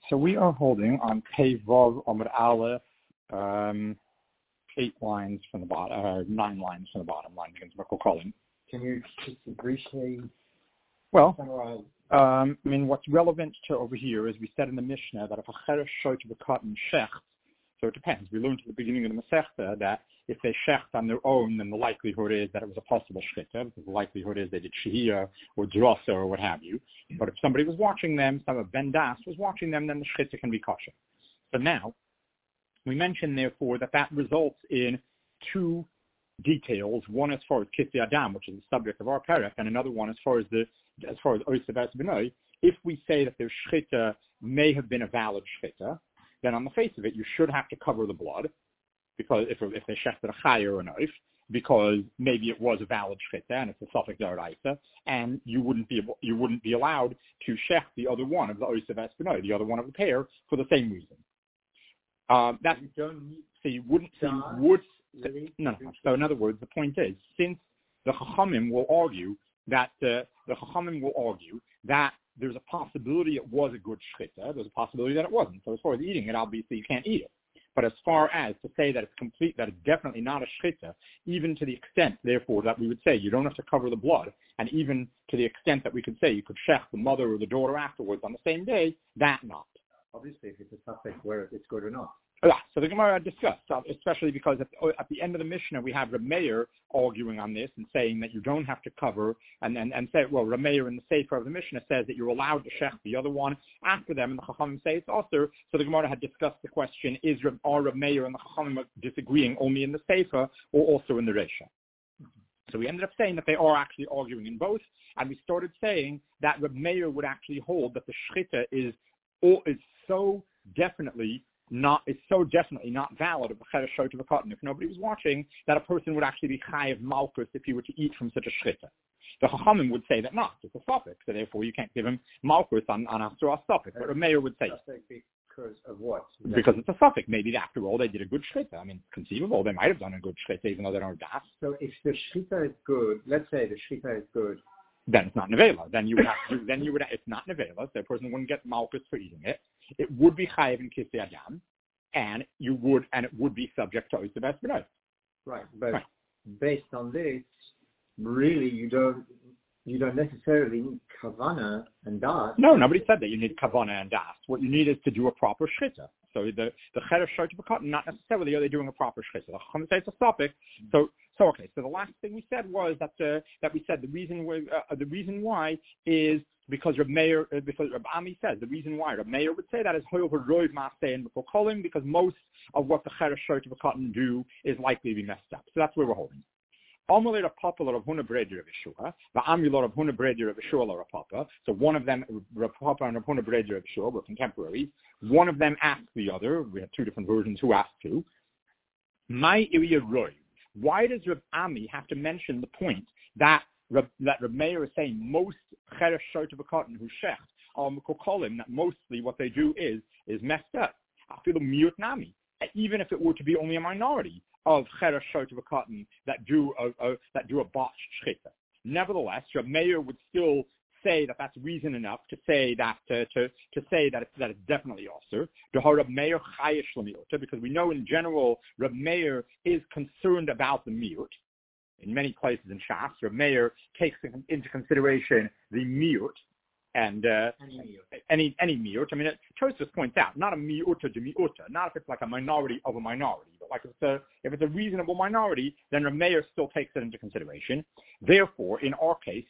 So we are holding on Pei Vav Amud Aleph, 8 lines from the bottom, 9 lines from the bottom line begins with Colin. Can you just briefly summarize? What's relevant to over here is we said in the Mishnah that if a cheresh shoyt v'katan shecht, so it depends. We learned at the beginning of the Masechta that if they shecht on their own, then the likelihood is that it was a possible shchita, because the likelihood is they did shehiyah or drasa or what have you. But if somebody was watching them, some of Ben Das was watching them, then the shchita can be kosher. So now, we mentioned therefore that results in 2 details. One as far as Kisei Adam, which is the subject of our parak, and another one as far as Oiseh B'es B'nai. If we say that their shchita may have been a valid shchita, then on the face of it, you should have to cover the blood, because if they shechted a chay or a knife, because maybe it was a valid shchita and it's a suffix d'oraisa, and you wouldn't be allowed to shech the other one of the Oiseh B'es B'nai, the other one of the pair, for the same reason. You would. No. So in other words, the point is, since the Chachamim will argue that there's a possibility it was a good shchita, there's a possibility that it wasn't. So as far as eating it, obviously you can't eat it. But as far as to say that it's complete, that it's definitely not a shchita, even to the extent, therefore, that we would say you don't have to cover the blood, and even to the extent that we could say you could shech the mother or the daughter afterwards on the same day, that not. Obviously, if it's a suffix where it's good or not. Yeah, so the Gemara discussed, especially because at the end of the Mishnah we have Reb Meir arguing on this and saying that you don't have to cover, and say, well, Reb Meir in the Sefer of the Mishnah says that you're allowed to shech the other one after them, and the Chachamim say it's also. So the Gemara had discussed the question: are Reb Meir and the Chachamim disagreeing only in the Sefer or also in the Reisha? So we ended up saying that they are actually arguing in both, and we started saying that Reb Meir would actually hold that the shchita is so definitely not valid of a cheresh shoyt of a cotton. If nobody was watching, that a person would actually be chayav malchus if he were to eat from such a shchita. The Chachamim would say that not. It's a suffix, so therefore you can't give him malchus on after a suffix. But Rameir would say because of what? Because it's a suffix. Maybe after all they did a good shchita. I mean, it's conceivable they might have done a good shchita even though they don't das. So if the shchita is good, let's say the shchita is good, then it's not nevela. Then you would it's not nevela. So the person wouldn't get malchus for eating it. It would be chayiv in Kisei Adam, and it would be subject to Oiseh B'es B'nai. Right, but based on this, really you don't necessarily need kavana and das. No, nobody said that you need kavana and das. What you need is to do a proper shchita. So the cheresh shoyt of a cotton, not necessarily are they doing a proper shchita. The Chachamim say it's a suffix. So the last thing we said was that we said the reason why is because Reb Ami says the reason why Reb Meir would say that is because most of what the cheresh shoyt of a cotton do is likely to be messed up. So that's where we're holding. So one of them, Rav Papa and Rav Huna Breder of Yeshua, were contemporaries. One of them asked the other. We had 2 different versions. Who asked who? Why does Rav Ami have to mention the point that Reb Meir is saying most cheresh shoyt of a cotton who shecht are mekokolim, that mostly what they do is messed up. I feel a miut nami, even if it were to be only a minority of cheresh shoyt of a cotton that do a botched shchita. Nevertheless, Reb Meir would still say that that's reason enough to say that it's definitely also Reb Meir chayish l'miut, because we know in general Reb Meir is concerned about the miut. In many places in Shas, Reb Meir takes into consideration the miut and any miut. I mean, Tosfos points out not a miuta de miuta, not if it's like a minority of a minority, but like if it's a reasonable minority, then Reb Meir still takes it into consideration. Therefore, in our case,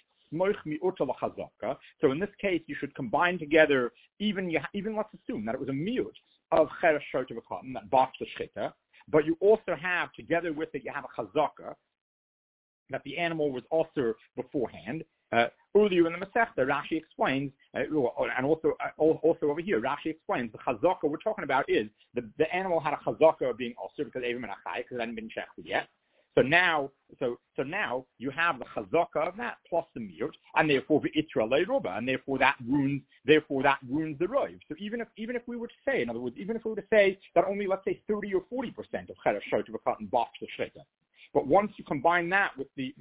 so in this case, you should combine together, even let's assume that it was a miut of cheresh shoyt of a cotton that botched the shchita, but you also have, together with it, you have a chazaka, that the animal was also beforehand. Earlier in the Masechta, Rashi explains, and also over here, Rashi explains the chazaka we're talking about is the animal had a chazaka of being also because Avim and Achai, because it hadn't been shechted yet. So now you have the chazaka of that plus the miut, and therefore the itra leiruba, and therefore that ruins the roiv. So even if we were to say, in other words, even if we were to say that only, let's say, 30 or 40% of cheresh shoyt of a cotton botched the shchita, But once you combine that with the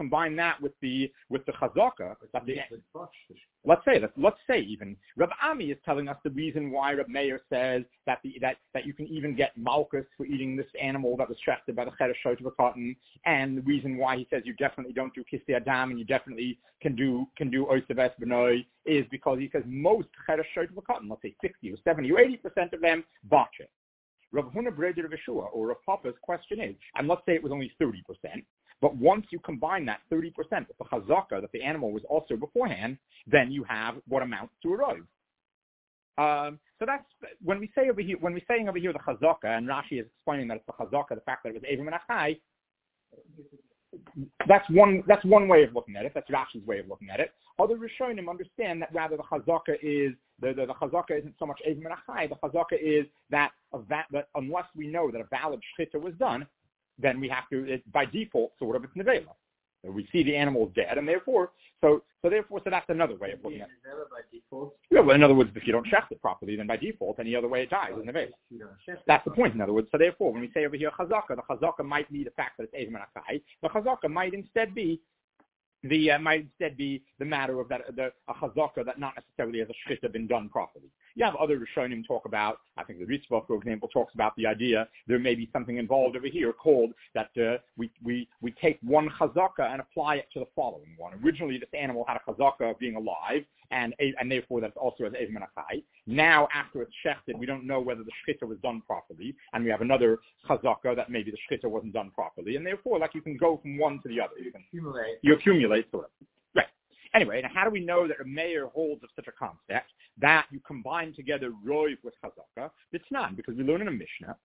chazaka, let's say even Reb Ami is telling us the reason why Reb Meir says that you can even get malchus for eating this animal that was shechted by the cheresh shot of a cotton, and the reason why he says you definitely don't do kisei adam and you definitely can do oisaves benoi is because he says most cheresh shot of a cotton, let's say 60 or 70 or 80% of them botch it. Rav Huna Breder of Yeshua, or Rav Papa's question is, and let's say it was only 30%, but once you combine that 30% with the chazaka that the animal was also beforehand, then you have what amounts to a rov. So that's when we say over here the chazaka, and Rashi is explaining that it's the chazaka, the fact that it was Evim and Achai. That's one way of looking at it. That's Rashi's way of looking at it. Other Rishonim understand that rather the chazaka is the chazaka isn't so much Evim and Achai. The chazaka is that unless we know that a valid shchita was done, then we have to by default sort of it's nevela. So we see the animal is dead, and therefore that's another way of looking at it. By default? Yeah, well, in other words, if you don't shecht it properly, then by default, any other way it dies is nevela. That's the point. In other words, so therefore, when we say over here chazaka, the chazaka might be the fact that it's Evim and Achai. The chazaka might instead be the matter of a chazaka that not necessarily has a shchita been done properly. You have other Rishonim talk about, I think the Ritzvah, for example, talks about the idea there may be something involved over here called that we take one chazaka and apply it to the following one. Originally, this animal had a chazaka of being alive, and therefore that's also as Evim and Achai. Now, after it's shechted, we don't know whether the shchita was done properly, and we have another chazaka that maybe the shchita wasn't done properly, and therefore, like you can go from one to the other. You accumulate sort of. Right. Anyway, now how do we know that a mayor holds of such a concept that you combine together roiv with chazaka? It's not, because we learn in a Mishnah,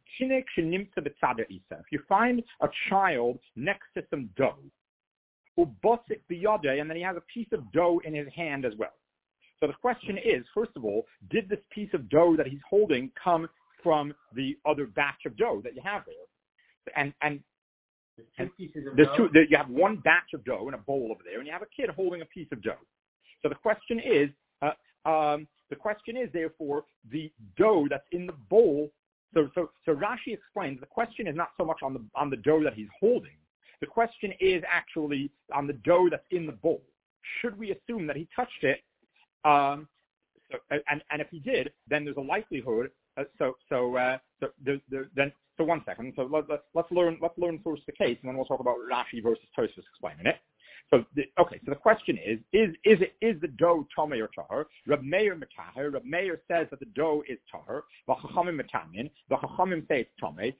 if you find a child next to some dough, and then he has a piece of dough in his hand as well. So the question is, first of all, did this piece of dough that he's holding come from the other batch of dough that you have there? And you have one batch of dough in a bowl over there, and you have a kid holding a piece of dough. So the question is, therefore, the dough that's in the bowl. So Rashi explains the question is not so much on the dough that he's holding. The question is actually on the dough that's in the bowl. Should we assume that he touched it? And if he did, then there's a likelihood. So one second. So let's learn first the case, and then we'll talk about Rashi versus Tosfos explaining it. So the question is the dough tomei or tahor? Reb Meir metaher. Reb Meir says that the dough is tahor. V'chachamim metamin. The chachamim say it's tomei.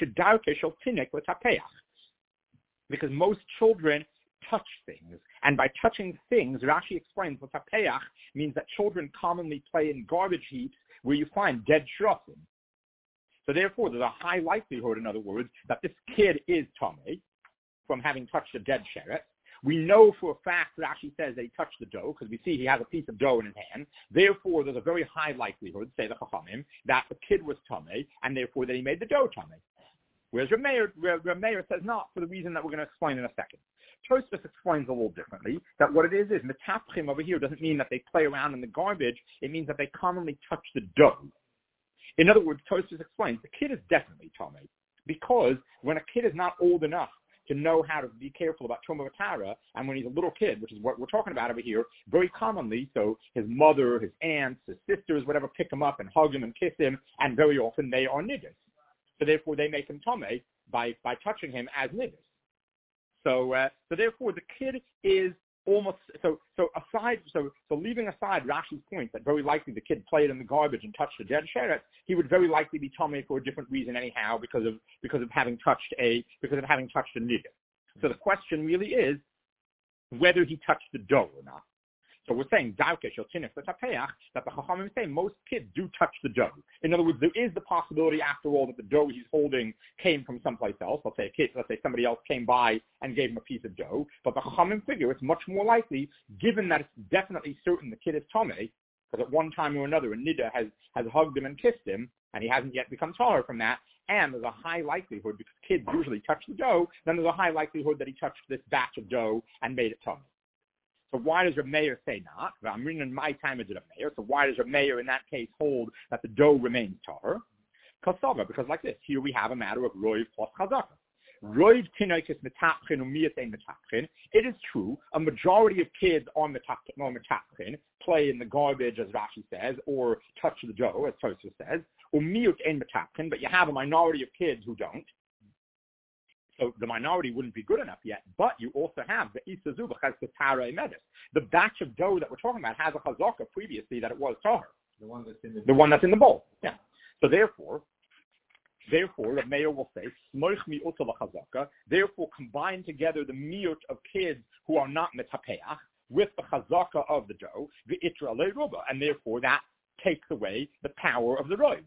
Because most children touch things, and by touching things, Rashi explains that tapeach means that children commonly play in garbage heaps where you find dead shrosim. So therefore, there's a high likelihood, in other words, that this kid is tomei from having touched a dead sheret. We know for a fact, Rashi says, that he touched the dough, because we see he has a piece of dough in his hand. Therefore, there's a very high likelihood, say the Chachamim, that the kid was tomei, and therefore that he made the dough tomei. Whereas Reb Meir says not, for the reason that we're going to explain in a second. Tosfos explains a little differently, that what it is metapchim over here doesn't mean that they play around in the garbage, it means that they commonly touch the dough. In other words, Tosfos explains the kid is definitely tomei, because when a kid is not old enough to know how to be careful about Truma V'Tara, and when he's a little kid, which is what we're talking about over here, very commonly, so his mother, his aunts, his sisters, whatever, pick him up and hug him and kiss him, and very often they are nidus. So therefore, they make him tomei by touching him as nidus. So therefore, the kid is almost so leaving aside Rashi's point that very likely the kid played in the garbage and touched a dead sheret, he would very likely be tomei for a different reason anyhow because of having touched a nidus. So the question really is whether he touched the dough or not. So we're saying that the Chachamim say most kids do touch the dough. In other words, there is the possibility, after all, that the dough he's holding came from someplace else. Let's say somebody else came by and gave him a piece of dough. But the Chachamim figure it's much more likely, given that it's definitely certain the kid is tomei, because at one time or another a nida has hugged him and kissed him, and he hasn't yet become taller from that. And there's a high likelihood, because kids usually touch the dough, then there's a high likelihood that he touched this batch of dough and made it tomei. So why does Reb Meir say not? Well, I'm reading in my time as Reb Meir. So why does Reb Meir in that case hold that the dough remains tahor? Kasava, because like this, here we have a matter of roiv plus chazaka. It is true, a majority of kids on metachkin play in the garbage, as Rashi says, or touch the dough, as Tosfos says, or miut ein metachkin, but you have a minority of kids who don't. So the minority wouldn't be good enough yet, but you also have the Isazu b'chaz medus. The batch of dough that we're talking about has a chazaka previously that it was tahar. The one that's in the bowl. Yeah. So therefore, the mayor will say, therefore combine together the miut of kids who are not metapeach with the chazaka of the dough, the itra le'ruba, and therefore that takes away the power of the roid.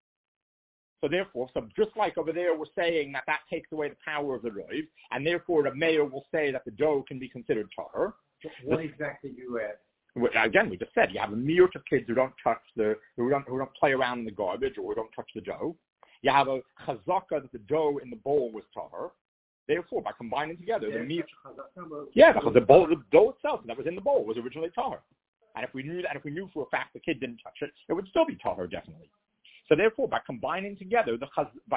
So therefore, just like over there we're saying that takes away the power of the roid, and therefore the mayor will say that the dough can be considered tahar. What exactly do you add? Again, we just said you have a miut of kids who don't play around in the garbage or who don't touch the dough. You have a chazaka that the dough in the bowl was tahar. Therefore, by combining together the miut, because the dough itself that was in the bowl was originally tahar. And if we knew for a fact the kid didn't touch it, it would still be tahar definitely. So therefore, by combining together the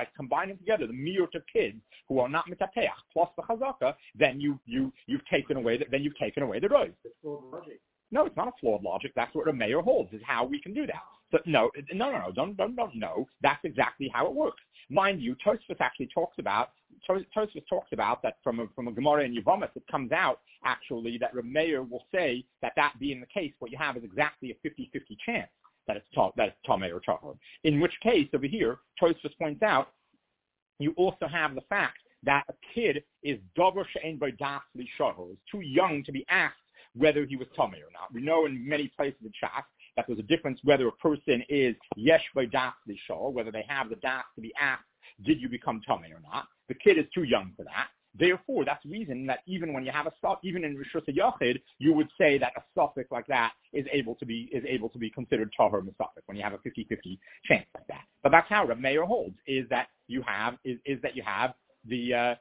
miut of kids who are not mitapeach plus the chazaka, then you've taken away the roid. It's flawed logic. No, it's not a flawed logic. That's what a mayor holds, is how we can do that. So no, don't. That's exactly how it works. Mind you, Tosfos actually talks about that from a Gemara in Yevamos, it comes out actually that a mayor will say that being the case, what you have is exactly a 50-50 chance that it's Tameh or Tahor. In which case, over here, Tosfos points out, you also have the fact that a kid is davar she'en bo das l'shahor, is too young to be asked whether he was Tameh or not. We know in many places in Shas that there's a difference whether a person is yesh bo das l'shahor, whether they have the das to be asked, did you become Tameh or not? The kid is too young for that. Therefore, that's the reason that even when you have even in Rishus HaYachid, you would say that a suffix like that is able to be considered tahor misafik when you have a 50-50 chance like that. But that's how Reb Meir holds, is that you have the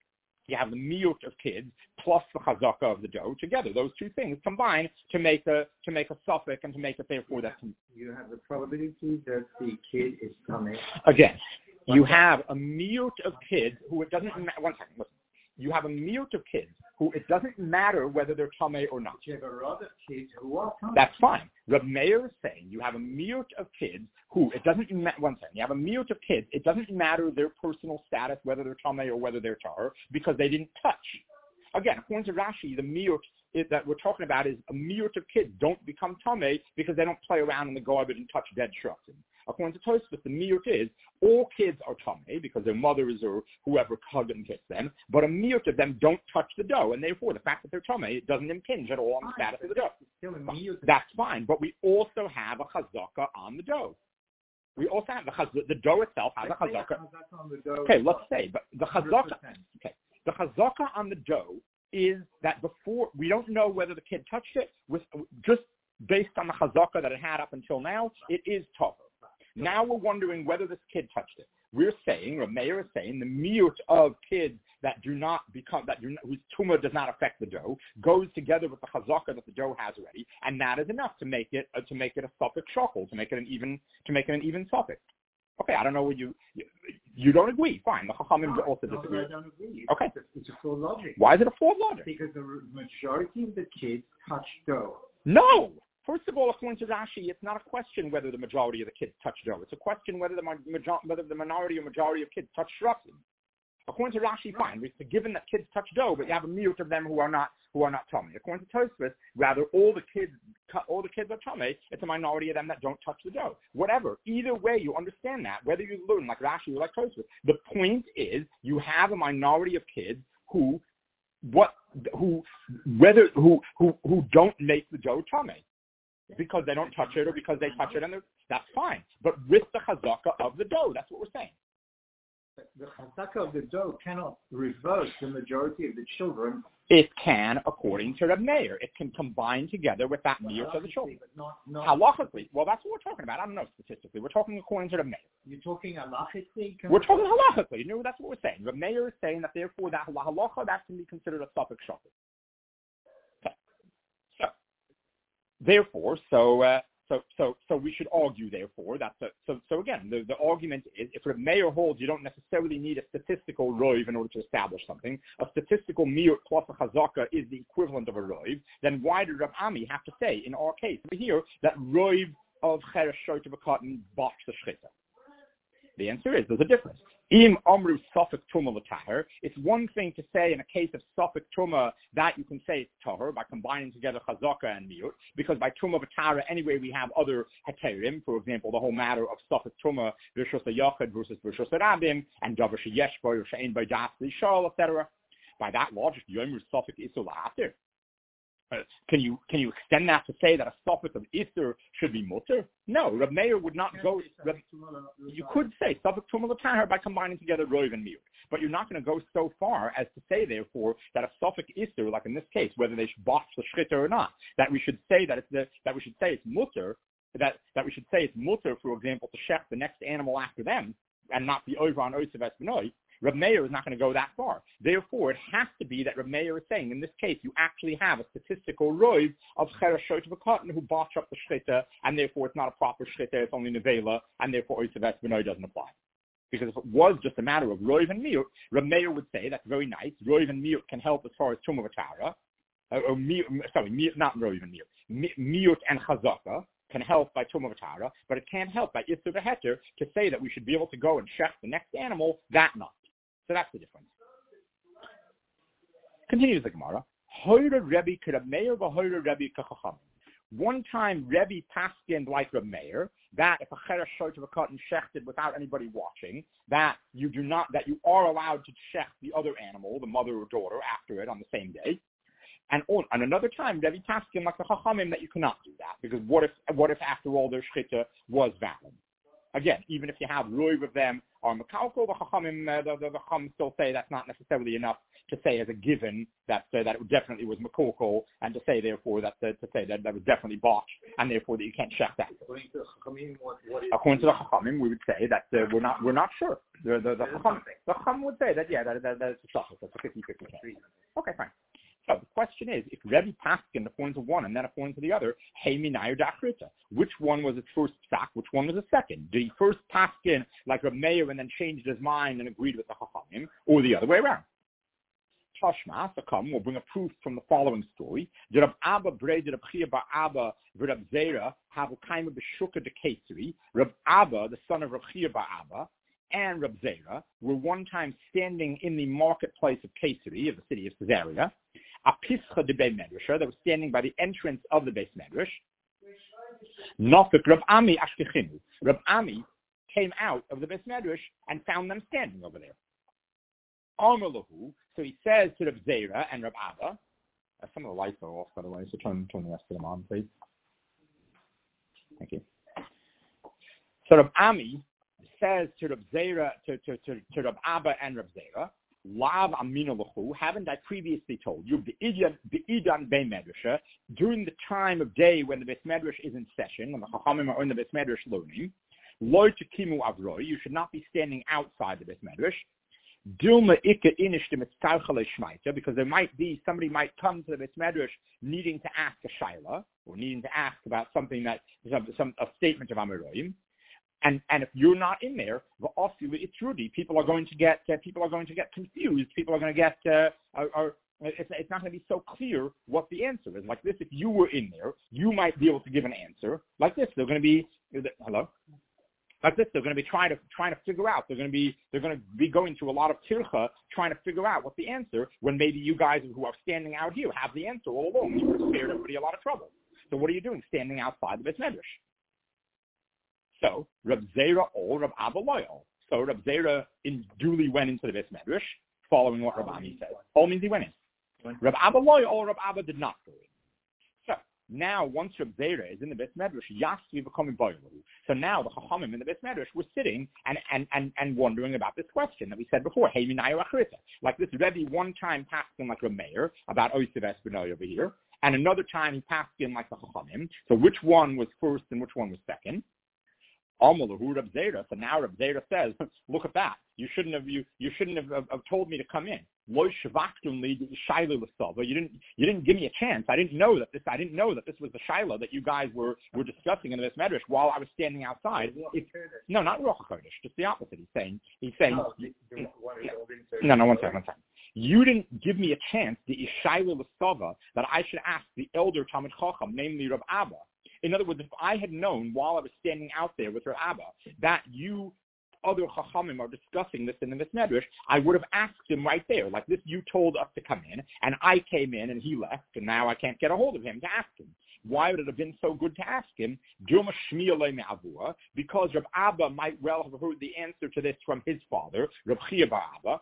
miut of kids plus the chazaka of the dough together. Those two things combine to make a suffix and to make it therefore that you have the probability that the kid is coming. Again, you have a miut of kids who it doesn't matter. One second, listen. You have a miut of kids who it doesn't matter whether they're tamei or not. You have a lot of kids who are tamei. That's fine. Reb Meir is saying you have a miut of kids who it doesn't matter. One second. You have a miut of kids. It doesn't matter their personal status, whether they're tamei or whether they're tar, because they didn't touch. Again, according to Rashi, the miut that we're talking about is a miut of kids don't become tamei because they don't play around in the garbage and touch dead shrubs. According to Tosfos, the miut is all kids are tamei because their mothers or whoever hug and kiss them, but a miut of them don't touch the dough, and therefore the fact that they're tamei doesn't impinge at all on the status of the dough. That's fine, but we also have a chazaka on the dough. We also have the dough itself has a chazaka. Okay, let's say, but the chazaka on the dough is that before we don't know whether the kid touched it with just based on the chazaka that it had up until now, it is tahor. Now we're wondering whether this kid touched it. We're saying, or Meir is saying, the miut of kids whose tumor does not affect the dough goes together with the chazaka that the dough has already, and that is enough to make it a suffix shakel, to make it an even suffix. Okay, I don't know what you don't agree. Fine, the Chachamim also disagree. I don't agree. Okay, it's a flawed logic. Why is it a flawed logic? Because the majority of the kids touch dough. No. First of all, according to Rashi, it's not a question whether the majority of the kids touch dough. It's a question whether the minority or majority of kids touch shrusim. According to Rashi, fine. It's given that kids touch dough, but you have a miut of them who are not tamei. According to Tosfos, rather all the kids are tamei. It's a minority of them that don't touch the dough. Whatever. Either way, you understand that. Whether you learn like Rashi or like Tosfos, the point is you have a minority of kids who don't make the dough tamei. Because they don't touch it or because they touch it, and that's fine. But with the chazaka of the dough, that's what we're saying. The chazaka of the dough cannot reverse the majority of the children. It can, according to Reb Meir. It can combine together with that miut of the children. But not halachically. Well, that's what we're talking about. I don't know statistically. We're talking according to Reb Meir. You're talking halachically? We're talking halachically. No, that's what we're saying. Reb Meir is saying that therefore that halacha, that can be considered a suffix shakel. Therefore, so So we should argue, therefore, that so again, the argument is if Reb Meir holds you don't necessarily need a statistical roiv in order to establish something, a statistical miut plus a chazaka is the equivalent of a roiv, then why did Reb Ami have to say, in our case over here, that roiv of cheresh short of a cotton box the shchita? The answer is there's a difference. Im amru safek truma l'taher. It's one thing to say in a case of safek truma that you can say it's tahor by combining together chazaka and miut, because by truma v'tara anyway we have other heterim. For example, the whole matter of safek truma versus a yachid versus a rabim and davar sheyesh bo or she'ein by das l'ishal, etc. By that logic, yomer safek isul la'atir. Can you extend that to say that a suffix of Isser should be mutter? No, Reb Meir would not go. You could say suffix tumah l'taher by combining together roiv and miut, but you're not going to go so far as to say, therefore, that a suffix Isser, like in this case, whether they should box the shchita or not, that we should say that we should say it's mutter, that we should say it's mutter, for example, to shech the next animal after them and not be over on oisav esbenoi. Reb Meir is not going to go that far. Therefore, it has to be that Reb Meir is saying, in this case, you actually have a statistical roiv of cheresh short of a cotton who botch up the shchita, and therefore it's not a proper shchita, it's only nevela, and therefore oisav esbenoi doesn't apply. Because if it was just a matter of roiv and miut, Reb Meir would say, that's very nice, roiv and miut can help as far as tumah v'tara, not roiv and miut, miut and chazaka can help by tumah v'tara, but it can't help by isur v'heter to say that we should be able to go and shech the next animal, that not. So that's the difference. Continues the Gemara. One time Rebbe paskined like Reb Meir that if a cheresh short of a cotton shechted without anybody watching, that you are allowed to shech the other animal, the mother or daughter, after it on the same day. And another time Rebbe paskined like the Chachamim that you cannot do that, because what if after all their shchita was valid? Again, even if you have roiv of them or makalko, the Chachamim, the Chachamim still say that's not necessarily enough to say as a given that it definitely was makalko, and to say therefore that was definitely botched, and therefore that you can't check that. According to the Chachamim, we would say that we're not sure. The Chachamim would say that that's a shachas, that's a 50-50 chance. Okay, fine. So the question is, if Rebbe paskin according to one and then according to the other, hey minayir da'achrita, which one was his first psak, which one was his second? Did he first paskin like Reb Meir and then changed his mind and agreed with the Chachamim, or the other way around? Tashma, Sakam, will bring a proof from the following story. Did Reb Abba braided Reb Chia bar Abba v'Reb Zera have a kaima b'shuka de Kesari? Reb Abba, the son of Reb Chia bar Abba, and Reb Zera were one time standing in the marketplace of Kesari, of the city of Caesarea. A pischa de Beis Medrash, that was standing by the entrance of the Beis Medrash. Nafik Reb Ami ashkechinu. Reb Ami came out of the Beis Medrash and found them standing over there. Amar lahu, so he says to Reb Zera and Reb Abba, some of the lights are off, by the way, so turn the rest of them on, please. Thank you. So Reb Ami says to Reb Zera, to Reb Abba and Reb Zera, Lav amina lahu, haven't I previously told you, be'idan Beis Medrash, during the time of day when the Beis Medrash is in session, when the Chachamim are in the Beis Medrash learning, lo tekimu avroi, you should not be standing outside the Beis Medrash, dilma ika inishtim etzarchale shmaita, because somebody might come to the Beis Medrash needing to ask a shaila, or needing to ask about something a statement of Amoraim. And if you're not in there, it's Rudy. People are going to get confused. People are going to get it's not going to be so clear what the answer is. Like this, if you were in there, you might be able to give an answer. Like this, they're going to be hello. Like this, they're going to be trying to figure out. They're going to be going through a lot of tircha trying to figure out what the answer. When maybe you guys who are standing out here have the answer all along. You would have spared everybody a lot of trouble. So what are you doing, standing outside the Beis Medrash? So Reb Zera or Reb Abba loyal. So Reb Zera duly went into the Beis Medrash, following what Reb Ami said. All means he went in. Reb Abba loyal or Reb Abba did not go in. So now, once Reb Zera is in the Beis Medrash, Yasvi becoming boilu. So now the Chachamim in the Beis Medrash were sitting and wondering about this question that we said before. Hey minayir achrita. Like this Rebbe one time passed in like Reb Meir about oisav esbenoi over here, and another time he passed in like the Chachamim. So which one was first and which one was second? Reb Zera. So now Reb Zera says, look at that. You shouldn't have told me to come in. You didn't give me a chance. I didn't know that this was the Shaila that you guys were discussing in this medrash while I was standing outside. No, not Ruach HaKodesh. Just the opposite. He's saying. No, one second. You didn't give me a chance, the Ishaila L'Sava, that I should ask the elder Talmid Chacham, namely Rav Abba. In other words, if I had known while I was standing out there with Rav Abba that you other Chachamim are discussing this in the Medrash, I would have asked him right there, like this, you told us to come in, and I came in and he left, and now I can't get a hold of him to ask him. Why would it have been so good to ask him? Because Rav Abba might well have heard the answer to this from his father, Rav Chia bar Abba,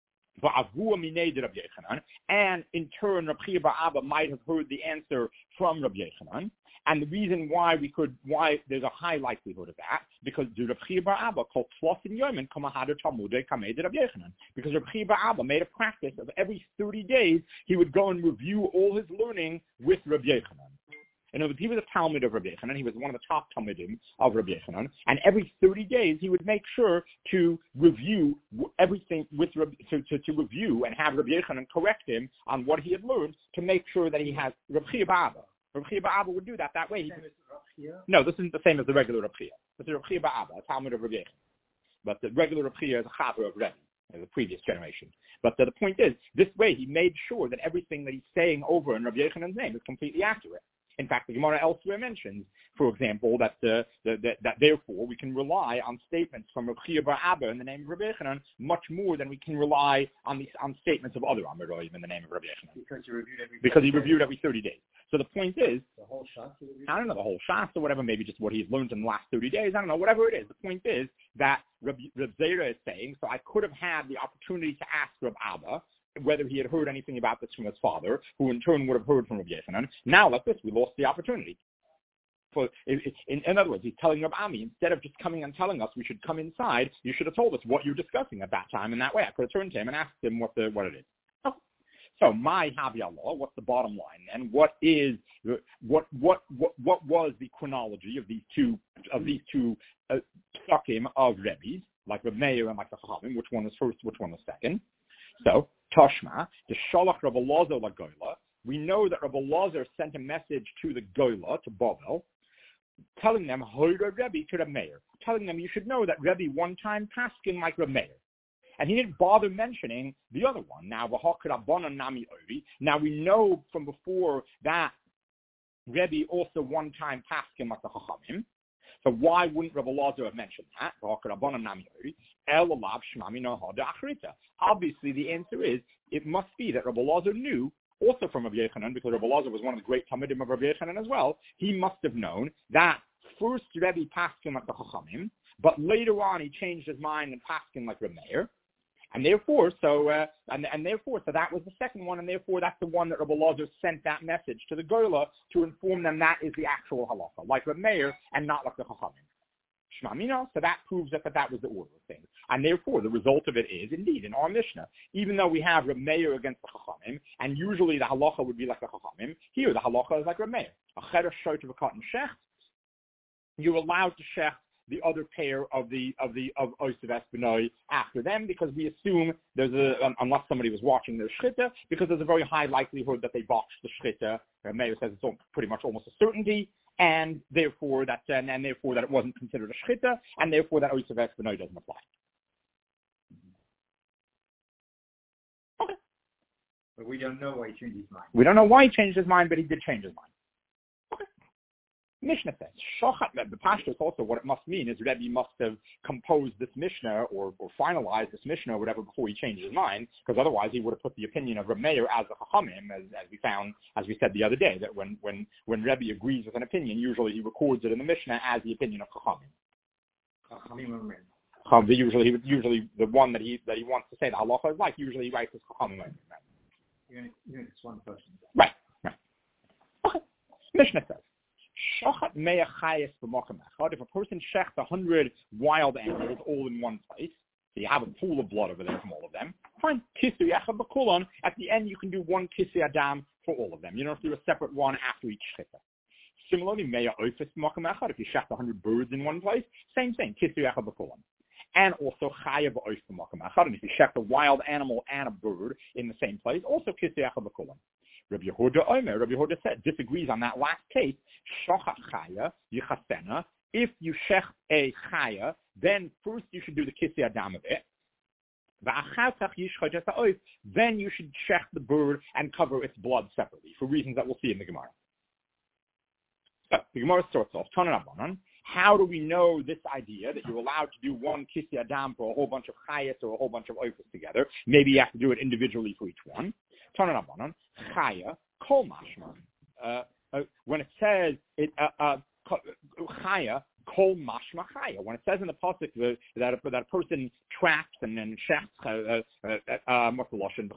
and in turn, Rav Chia bar Abba might have heard the answer from Rav Yechanan. And the reason why there's a high likelihood of that, because Rav Chia bar Abba called Tlos in Yomen Kamahadar Talmudei Kamei Rav Yechanan. Because Rav Chia bar Abba made a practice of every 30 days he would go and review all his learning with Rav Yechanan. In other words, he was a Talmud of Rav Yechanan. He was one of the top Talmudim of Rav Yechanan. And every 30 days, he would make sure to review everything with to review and have Rav Yechanan correct him on what he had learned to make sure that he has Rav Chia bar Abba. Rav Chia bar Abba would do that way. No, this isn't the same as the regular Rav Chia. This is Rav Chia bar Abba, a Talmud of Rav Yechanan. But the regular Rav Chia is a Chaver of Rebbe, the previous generation. But the point is, this way he made sure that everything that he's saying over in Rav Yechanan's name is completely accurate. In fact, the Gemara elsewhere mentions, for example, that therefore we can rely on statements from Rav Chia bar Abba in the name of Rav Yechanan much more than we can rely on statements of other Amoraim in the name of Rav Yechanan. Because he reviewed every 30 days. So the point is, the whole Shas or whatever, maybe just what he's learned in the last 30 days, I don't know, whatever it is. The point is that Rav Zera is saying, so I could have had the opportunity to ask Rav Abba whether he had heard anything about this from his father, who in turn would have heard from Rav Yechanan. Now, like this, we lost the opportunity. So, in other words, he's telling Rav Ami, instead of just coming and telling us we should come inside, you should have told us what you're discussing at that time, and that way I could have turned to him and asked him what it is. Oh. So, my Havyalah, what's the bottom line? And what was the chronology of these two Psukim of Rebbe's, like Rav Meir and like the Chachamim, which one was first, which one was second? So, Toshma, the Sholach Rabbi Elazar la Goyla, we know that Rabbi Elazar sent a message to the Goyla, to Bavel, telling them, Hoira Rebbe to Reb Meir, telling them you should know that Rebbe one time paskin like Reb Meir. And he didn't bother mentioning the other one. Now, now we know from before that Rebbe also one time paskin like the Chachamim. So why wouldn't Rabbi Elazar have mentioned that? Obviously, the answer is, it must be that Rabbi Elazar knew, also from Rabbi Yechanan, because Rabbi Elazar was one of the great Talmudim of Rabbi Yechanan as well, he must have known that first Rebbe paskin like the Chachamim, but later on he changed his mind and paskin like Reb Meir. And therefore, so that was the second one, and therefore that's the one that Rabbi Elazar sent that message to the Goyla to inform them that is the actual halacha, like Reb Meir and not like the Chachamim. Shmamina, so that proves that was the order of things. And therefore, the result of it is, indeed, in our Mishnah, even though we have Reb Meir against the Chachamim, and usually the halacha would be like the Chachamim, here the halacha is like Reb Meir. A cheresh short of a cotton shecht, you're allowed to shecht the other pair of Oisev Benoi after them, because we assume unless somebody was watching their shchita, because there's a very high likelihood that they botched the shchita. Meir says it's pretty much almost a certainty, and therefore that it wasn't considered a shchita, and therefore that Oisev Benoi doesn't apply. Okay. But we don't know why he changed his mind. We don't know why he changed his mind, but he did change his mind. Mishnah says, Shochat, the Pashtus also, what it must mean is Rebbe must have composed this Mishnah or finalized this Mishnah or whatever before he changed his mind, because otherwise he would have put the opinion of Reb Meir as a Chachamim, as we said the other day, that when Rebbe agrees with an opinion, usually he records it in the Mishnah as the opinion of Chachamim. Usually the one that he wants to say the halacha is like, usually he writes as Chachamim. It's one person. Right. Okay. Mishnah says, if a person shechts 100 wild animals all in one place, so you have a pool of blood over there from all of them, fine. At the end, you can do one kisei adam for all of them. You don't have to do a separate one after each shechita. Similarly, meya oifis makom echad. If you shecht 100 birds in one place, same thing. Kisu echad b'kulam. And also chayav oif makom echad. And if you shecht a wild animal and a bird in the same place, also kisu echad b'kulam. Rabbi Yehuda disagrees on that last case. Shochat chaya yichasena. If you shech a chaya, then first you should do the kisei adam of it. Then you should shech the bird and cover its blood separately, for reasons that we'll see in the Gemara. So the Gemara starts off, how do we know this idea that you're allowed to do one kisei adam for a whole bunch of chayas or a whole bunch of oifas together? Maybe you have to do it individually for each one. Chaya, kol mashma. When it says chaya, kol mashma chaya. When it says in the pasuk that a person traps and then shechts, what's the lashon?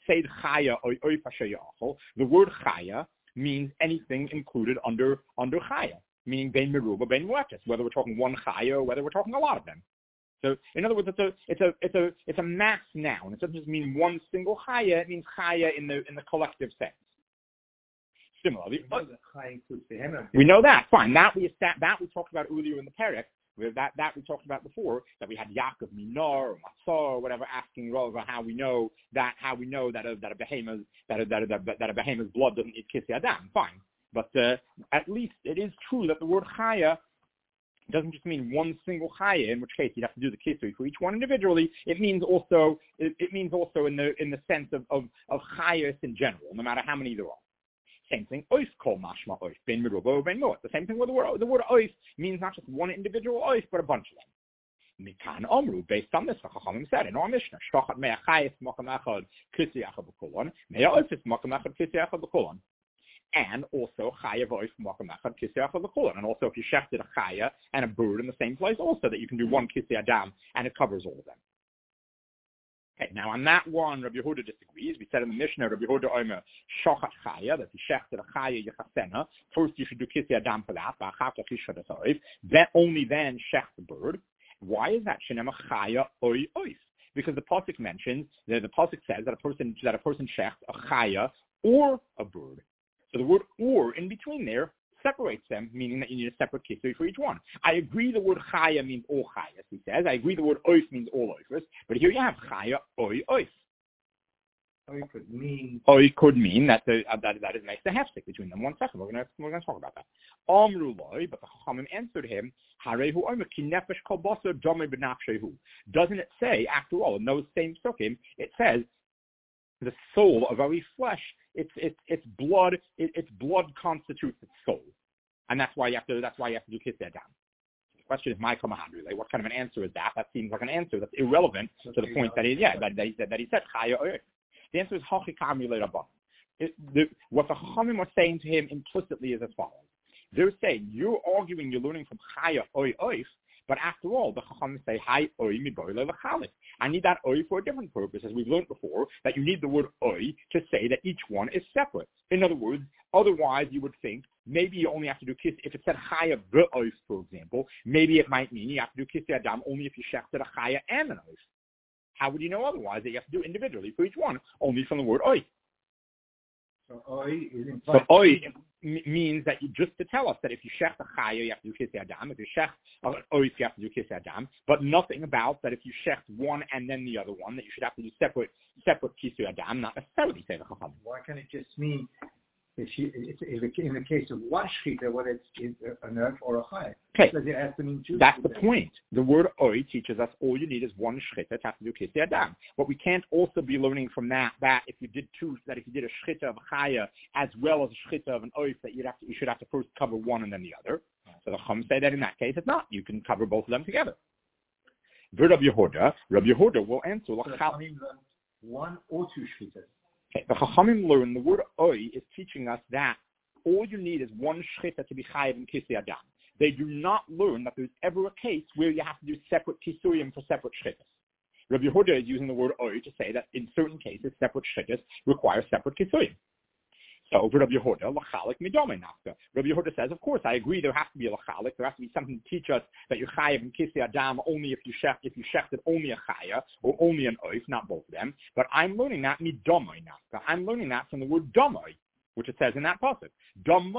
The word chaya means anything included under chaya, meaning bein meruba, bein muetes, whether we're talking one chaya or whether we're talking a lot of them. So, in other words, it's a mass noun. It doesn't just mean one single chaya. It means chaya in the collective sense. Similarly, we know that. Fine. That we talked about earlier in the parak. That we talked about before. That we had Yaakov Minar or Matzah or whatever asking Rav how we know that a behemoth's blood doesn't eat kisei adam. Fine, but at least it is true that the word chaya doesn't just mean one single chaya, in which case you'd have to do the kisui for each one individually. It means also in the sense of chayas in general, no matter how many there are. Same thing, oif kol mashma oif, ben merubo ben moat. The same thing with the word oif means not just one individual oif, but a bunch of them. Mikan omru, based on this, the Chachamim said in our Mishnah, shochat mea chayas makam echad kisui echad b'kolon, mea oifis makam echad kisui echad b'kolon. And also chaya voice makam echad kisei echad l'kolon. And also if you shechted a chaya and a bird in the same place, also that you can do one kisei adam and it covers all of them. Okay, now on that one, Rabbi Yehuda disagrees. We said in the Mishnah, Rabbi Yehuda omer shochat chaya, that if you shechted a chaya yichasena, first you should do kisei adam for that. Then only then shech the bird. Why is that? Shenema chaya oy oif. Because the pasuk mentions the pasuk says that a person shechts a chaya or a bird. So the word or in between there separates them, meaning that you need a separate kisui for each one. I agree the word chaya means all chayas, he says. I agree the word oif means all oifers. But here you have chaya, oi, oif. Oi could mean that it makes a hefsek between them. 1 second, we're going to talk about that. Amru loy, but the Chachamim answered him, harehu omer ki nefesh kol basar domei b'nafshehu. Doesn't it say, after all, in those same sukkim, it says, the soul of every flesh, its blood constitutes its soul, and that's why you have to do kisei adam. The question is, my kamahadri, like, what kind of an answer is that? That seems like an answer that's irrelevant to the point that he said chaya oif. The answer is hachi kamri le'rabban. What the Chachamim are saying to him implicitly is as follows: they're saying you're learning from chaya oif. But after all, the Chachamim say, "Hi oi mi boy lechalik." I need that oi for a different purpose, as we've learned before. That you need the word oi to say that each one is separate. In other words, otherwise you would think maybe you only have to do kiss. If it said chaya v'ois, for example, maybe it might mean you have to do kisei adam only if you shechted a chaya and an ois. How would you know otherwise that you have to do individually for each one, only from the word oi? So oi means that just to tell us that if you shech a chaya, you have to do kisei adam. If you shech oif, you have to do kisei adam. But nothing about that if you shech one and then the other one, that you should have to do separate kisei adam. Not necessarily say the Chachamim. Why can't it just mean if in the case of one shechita, whether it's an earth or a chaya? Okay, does it have to mean two? That's the point. The word oi teaches us all you need is one shechita to have to do kisei adam. But we can't also be learning from that if you did a shechita of a chaya as well as a shechita of an oif, that you should have to first cover one and then the other. So the Chum say that in that case it's not. You can cover both of them together. Rabbi Yehuda will answer. One or two shechitas. Okay, the Chachamim learn the word oi is teaching us that all you need is one shechita to be chayav in kisei adam. They do not learn that there's ever a case where you have to do separate kisuyim for separate shchitas. Rabbi Yehuda is using the word oi to say that in certain cases separate shchitas require separate kisuyim. So over Rabbi Yehuda, lachalik midome nafka. Rabbi Yehuda says, of course, I agree. There has to be a lachalik. There has to be something to teach us that you're chayav in kisei adam only if you shechted only a chaya or only an oif, not both of them. But I'm learning that midome nafka. I'm learning that from the word domoi, which it says in that pasuk. Domoi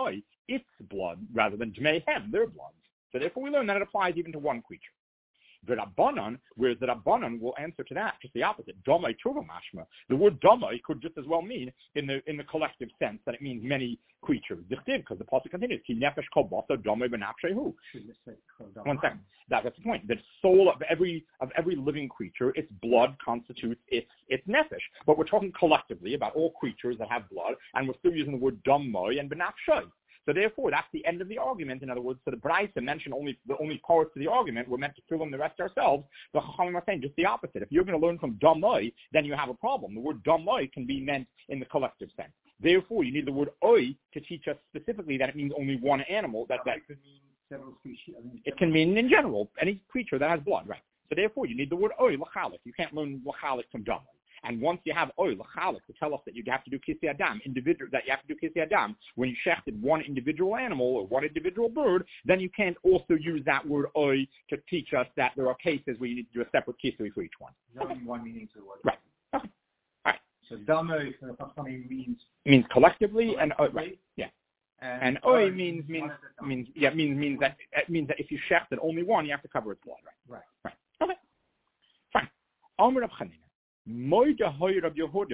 its blood rather than Dmeihem, their blood. So therefore we learn that it applies even to one creature. The Rabbanan, whereas the Rabbanan will answer to that just the opposite. Domai Tuva Mashma. The word Domai could just as well mean in the collective sense that it means many creatures. Because the pasuk continues, Ki nefesh kol basa domai b'nafshehu. 1 second. That's the point. The soul of every living creature, its blood constitutes its nefesh. But we're talking collectively about all creatures that have blood, and we're still using the word domai and b'nafshei. So therefore, that's the end of the argument. In other words, so the Braisa mentioned the only parts of the argument. We're meant to fill in the rest ourselves. The Chachamim are saying just the opposite. If you're going to learn from Damai, then you have a problem. The word Damai can be meant in the collective sense. Therefore, you need the word Oi to teach us specifically that it means only one animal. That could mean several species. It can mean in general any creature that has blood, right? So therefore, you need the word Oi Lachalik. You can't learn Lachalik from Damai. And once you have oil, l'chalik, to tell us that you have to do kisei adam, that you have to do kisei adam, when you shechted one individual animal or one individual bird, then you can't also use that word oil to teach us that there are cases where you need to do a separate kisei for each one. There's only one meaning to the word. Right. Okay. All right. So dama means collectively, and right. Yeah. And oil means that if you shechted only one, you have to cover its blood. Right. Right. Okay. Fine. Amar Rav Chanina. Now, Rabbi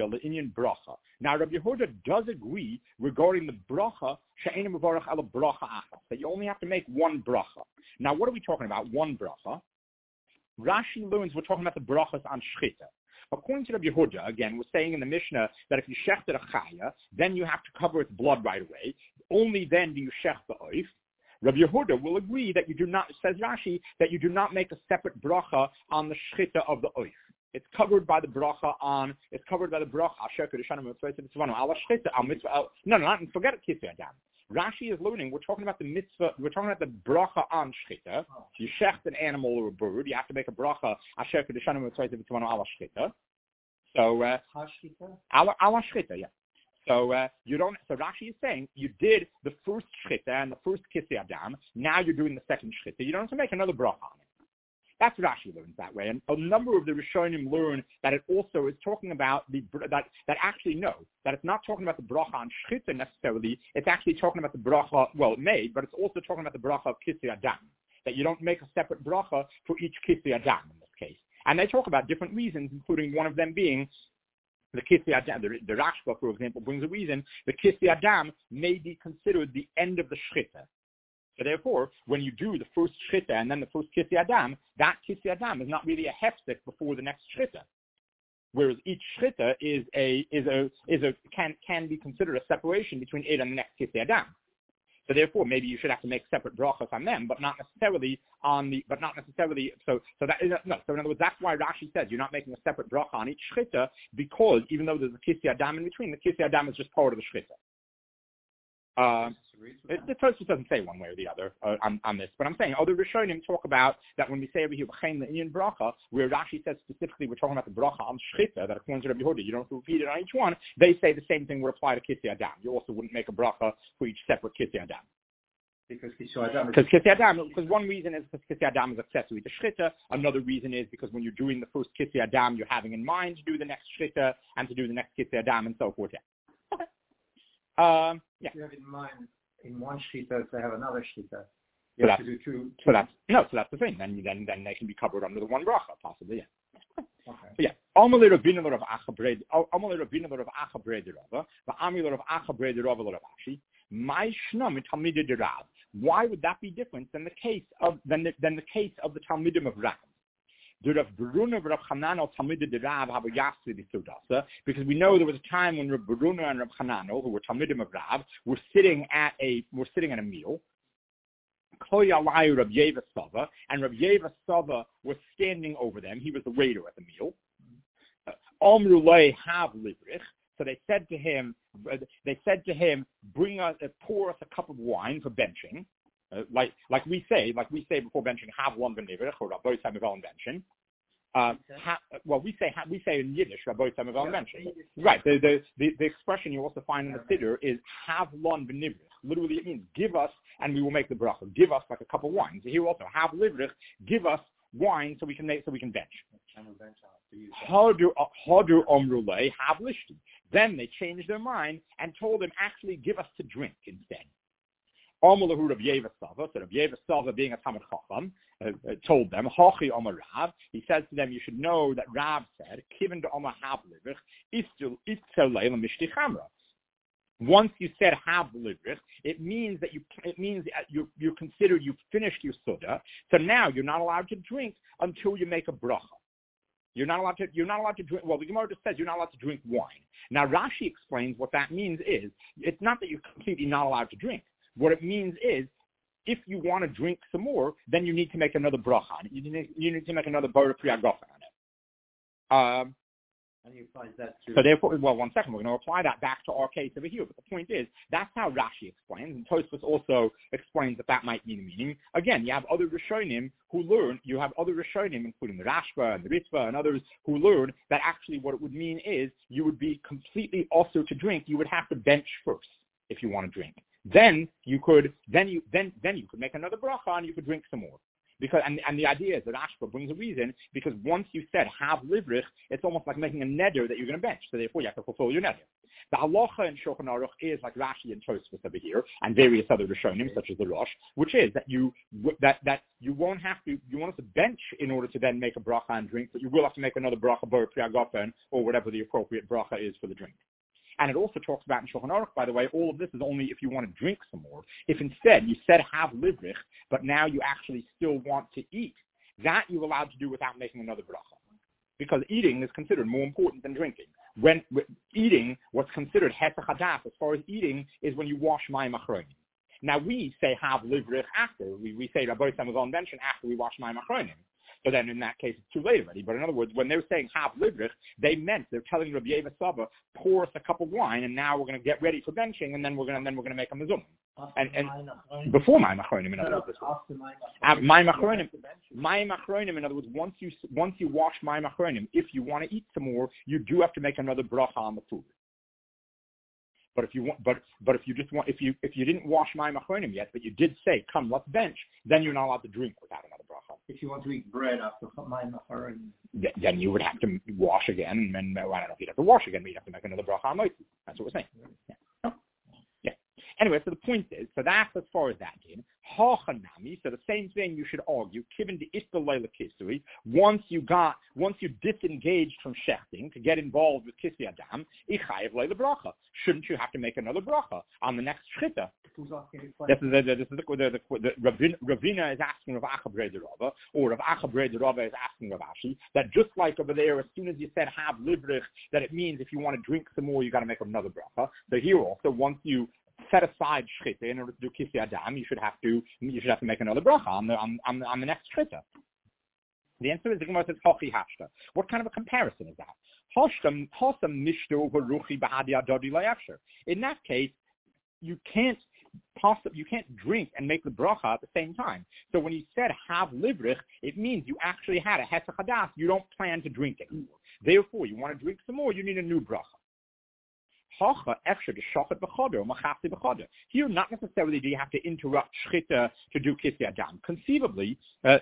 Yehuda does agree regarding the bracha that you only have to make one bracha. Now, what are we talking about? One bracha. Rashi learns we're talking about the brachas on shchita. According to Rabbi Yehuda, again, we're saying in the Mishnah that if you shechted a chaya, then you have to cover its blood right away. Only then do you shech the oif. Rabbi Yehuda will agree that you do not, says Rashi, that you do not make a separate bracha on the shchita of the oif. It's covered by the bracha on. It's covered by the bracha. No, forget it. Kisei adam. Rashi is learning. We're talking about the mitzvah. We're talking about the bracha on shchita. You shecht an animal or a bird. You have to make a bracha. So ala shchita, yeah. So you don't. So Rashi is saying you did the first shchita and the first kisei adam. Now you're doing the second shchita. You don't have to make another bracha on it. That's Rashi learns that way, and a number of the Rishonim learn that it also is talking about that it's not talking about the bracha on shchita necessarily. It's actually talking about the bracha, made, but it's also talking about the bracha of kisei adam. That you don't make a separate bracha for each kisei adam in this case, and they talk about different reasons, including one of them being the kisei adam. The Rashba, for example, brings a reason the kisei adam may be considered the end of the shchita. So therefore, when you do the first shchita and then the first kisei adam, that kisei adam is not really a hefsek before the next shchita. Whereas each shchita can be considered a separation between it and the next kisei adam. So therefore, maybe you should have to make separate brachas on them, but not necessarily on the. But not necessarily. So that is no. So in other words, that's why Rashi says you're not making a separate bracha on each shchita, because even though there's a kisei adam in between, the kisei adam is just part of the shchita. The Tosfos doesn't say one way or the other on this, but I'm saying other Rishonim talk about that when we say over here b'chein le'inyan bracha, where Rashi says specifically we're talking about the bracha on shchita, that according to Rabbi Yehuda you don't have to repeat it on each one. They say the same thing would apply to kisei adam. You also wouldn't make a bracha for each separate kisei adam. Because one reason is because kisei adam is accessory to shchita. Another reason is because when you're doing the first kisei adam, you're having in mind to do the next shchita and to do the next kisei adam and so forth. Yeah. Okay. Yeah. You have in mind in one shita to have another shita. You have to do two. So that's the thing. Then they can be covered under the one bracha, possibly. Yeah. Okay. So yeah. Amalei Rabbeinu Rav Acha Breder Rava, v'Amilei Rav Acha Breder Rava Ravashi. My shna mitalmidei de Rav. Why would that be different than the case of the Talmidim of Rav? Because we know there was a time when Rav Baruna and Rav Chananel, who were Talmidim of Rav, were sitting at a meal. And Rav Yeva Sava was standing over them. He was the waiter at the meal. So they said to him, pour us a cup of wine for benching. Like we say before benching, have one v'nivrich or Rabbi Samuel benching. We say in Yiddish, Rabbi Samuel benching. Right. The expression you also find in the Siddur is have one v'nivrich. Literally, it means give us and we will make the bracha. Give us like a cup of wine. So here also have livrich. Give us wine so we can bench. Hadu omrulei have lishti. Then they changed their mind and told him actually give us to drink instead. Amalahu Rav Yevasava, so Rav Yevasava being a Talmid Chacham, told them, Hachi Amar Rav, he says to them, you should know that Rav said, Kiven de Amar Havlivich, Istel Leila Mishti Chamra. Once you said Havlivich, it means that you consider you've finished your Suda, so now you're not allowed to drink until you make a bracha. You're not allowed to drink, well, the Gemara just says you're not allowed to drink wine. Now, Rashi explains what that means is, it's not that you're completely not allowed to drink. What it means is, if you want to drink some more, then you need to make another bracha on it. You need to make another bar priyagofen on it. And you find that too. So therefore, well, one second, we're going to apply that back to our case over here. But the point is, that's how Rashi explains, and Tosfos also explains that might mean a meaning. Again, you have other Rishonim who learn, including the Rashba and the Ritva and others who learn that actually what it would mean is you would be completely also to drink. You would have to bench first if you want to drink. Then you could make another bracha and you could drink some more. Because and the idea is that Ashba brings a reason, because once you said have livrich, it's almost like making a neder that you're going to bench. So therefore you have to fulfill your neder. The halacha in Shulchan Aruch is like Rashi and Tosfos over here, and various other Rishonim such as the Rosh, which is that you won't have to, you want us to bench in order to then make a bracha and drink, but you will have to make another bracha bar priyagofen or whatever the appropriate bracha is for the drink. And it also talks about in Shulchan Aruch, by the way, all of this is only if you want to drink some more. If instead you said have livrich, but now you actually still want to eat, that you're allowed to do without making another bracha. Because eating is considered more important than drinking. When eating, what's considered hesach hadas, as far as eating, is when you wash mayim achronim. Now we say have livrich after. We say Rabbi Sam was on mention after we wash mayim achronim. So then in that case, it's too late already. But in other words, when they're saying have livrich, they're telling Rabbi Yeva Saba, pour us a cup of wine, and now we're going to get ready for benching, and then we're going to make a mezuzah. And before Mayim Achronim, in other words. Mayim Achronim, in other words, once you wash Mayim Achronim, if you want to eat some more, you do have to make another bracha on the food. But if you didn't wash Mayim Achronim yet, but you did say, come, let's bench, then you're not allowed to drink without another bracha. If you want to eat bread after Mayim Achronim, then you would have to wash again, and I don't know if you'd have to wash again, but you'd have to make another bracha on Motzi. That's what we're saying. Yeah. Yeah. Anyway, so the point is, so that's as far as that did. Hachanami, so the same thing you should argue, given the Isbel Kisui, once you disengaged from shechting to get involved with Kisui Adam, Ichayev Leila Bracha. Shouldn't you have to make another bracha on the next shchita? This is the Ravina is asking Rav Achabrei de Rava, or Rav Achabrei de Rava is asking Rav Ashi, that just like over there, as soon as you said have livrich, that it means if you want to drink some more, you got to make another bracha. So here also, once you set aside shchita in order to do Kisui Adam, you should have to make another bracha on the next shchita. The answer is the Gemara says Hachi Hashta. What kind of a comparison is that? In that case, you can't drink and make the bracha at the same time. So when you said have livrich, it means you actually had a hesach hadas. You don't plan to drink anymore. Therefore, you want to drink some more, you need a new bracha. Here, not necessarily do you have to interrupt shchita to do Kisui Adam. Conceivably,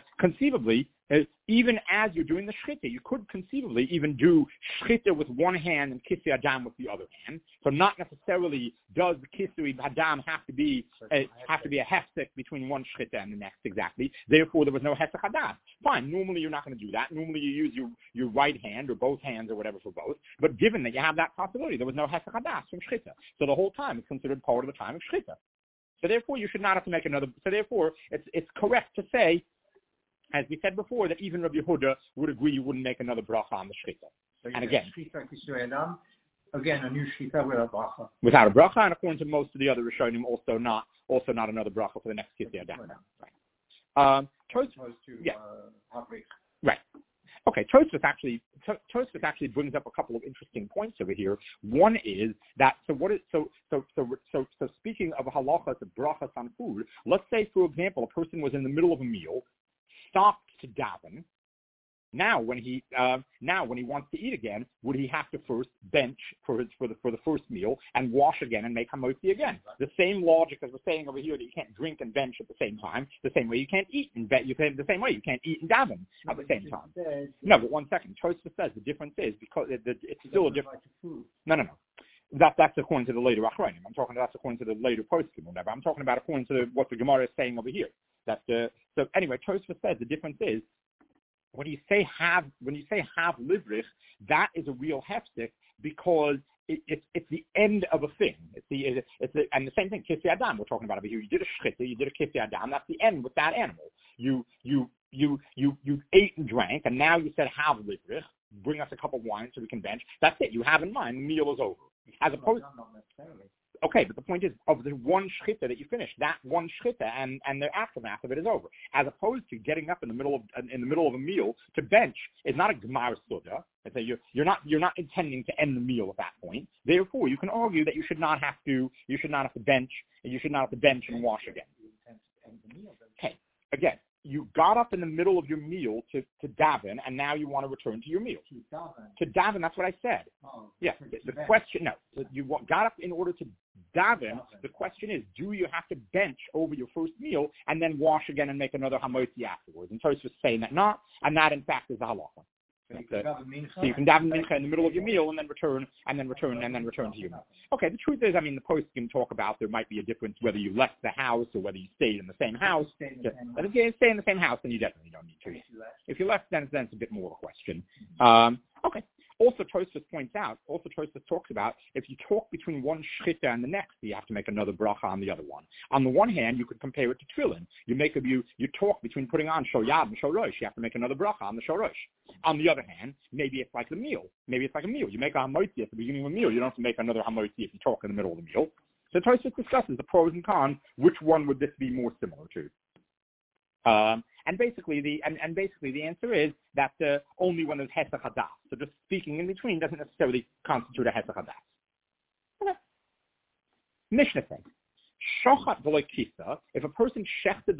even as you're doing the shchita, you could conceivably even do shchita with one hand and Kisui Adam with the other hand. So not necessarily does the Kisui Adam have to be a hefsek between one shchita and the next exactly. Therefore, there was no hesach hadas. Fine. Normally, you're not going to do that. Normally, you use your right hand or both hands or whatever for both. But given that you have that possibility, there was no hesach hadas from shchita. So the whole time is considered part of the time of shchita. So therefore, you should not have to make another. So therefore, it's correct to say, as we said before, that even Rabbi Yehuda would agree you wouldn't make another bracha on the shchita. So and again, a new shchita without a bracha. Without a bracha, and according to most of the other Rishonim, also not another bracha for the next Kisui Adam. Right. Right. Okay, Tosfos actually brings up a couple of interesting points over here. One is that so speaking of halachas of brachas on food, let's say for example a person was in the middle of a meal, stopped to daven. Now when he wants to eat again, would he have to first bench for the first meal and wash again and make hamotzi again? The same logic as we're saying over here that you can't drink and bench at the same time. The same way you can't eat and the same way you can't eat and daven at the same time. No, but one second. Tosfos says the difference is because it's still a different. No. That's according to the later Achronim. That's according to the later poskim, whatever. I'm talking about according to what the Gemara is saying over here. So anyway, Tosfos says the difference is when you say have livrich, that is a real hefsek because it's the end of a thing. And the same thing, Kisei Adam, we're talking about over here. You did a shchita, you did a Kisei Adam. That's the end with that animal. You ate and drank, and now you said have livrich. Bring us a cup of wine so we can bench. That's it. You have in mind the meal is over. As opposed, not necessarily. Okay, but the point is, of the one shchita that you finish, that one shchita and the aftermath of it is over. As opposed to getting up in the middle of a meal to bench is not a gemar suda. You're not intending to end the meal at that point. Therefore, you can argue that you should not have to bench and wash again. Okay, again. You got up in the middle of your meal to daven, and now you want to return to your meal. To daven, that's what I said. Oh, yeah. The question, you got up in order to daven. The question is, do you have to bench over your first meal and then wash again and make another hamotzi afterwards? And Tosfos was saying that not, and that in fact is the halacha. So you can daven mincha in the middle of your meal and then return to your meal. Okay, the truth is, the poskim talk about there might be a difference whether you left the house or whether you stayed in the same house. If you stay in the same house, then you definitely don't need to. If you left, then it's a bit more of a question. Okay. Also, Tosfos talks about if you talk between one shchita and the next, you have to make another bracha on the other one. On the one hand, you could compare it to tefillin. You talk between putting on shol yad and shol rosh. You have to make another bracha on the shol rosh. On the other hand, maybe it's like the meal. You make a hamotzi at the beginning of a meal. You don't have to make another hamotzi if you talk in the middle of the meal. So Tosfos discusses the pros and cons. Which one would this be more similar to? And basically the answer is that only when there's hesach hadas. So just speaking in between doesn't necessarily constitute a hesach hadas. Okay. Mishnah says, shochat v'lo kisa, if a person shechted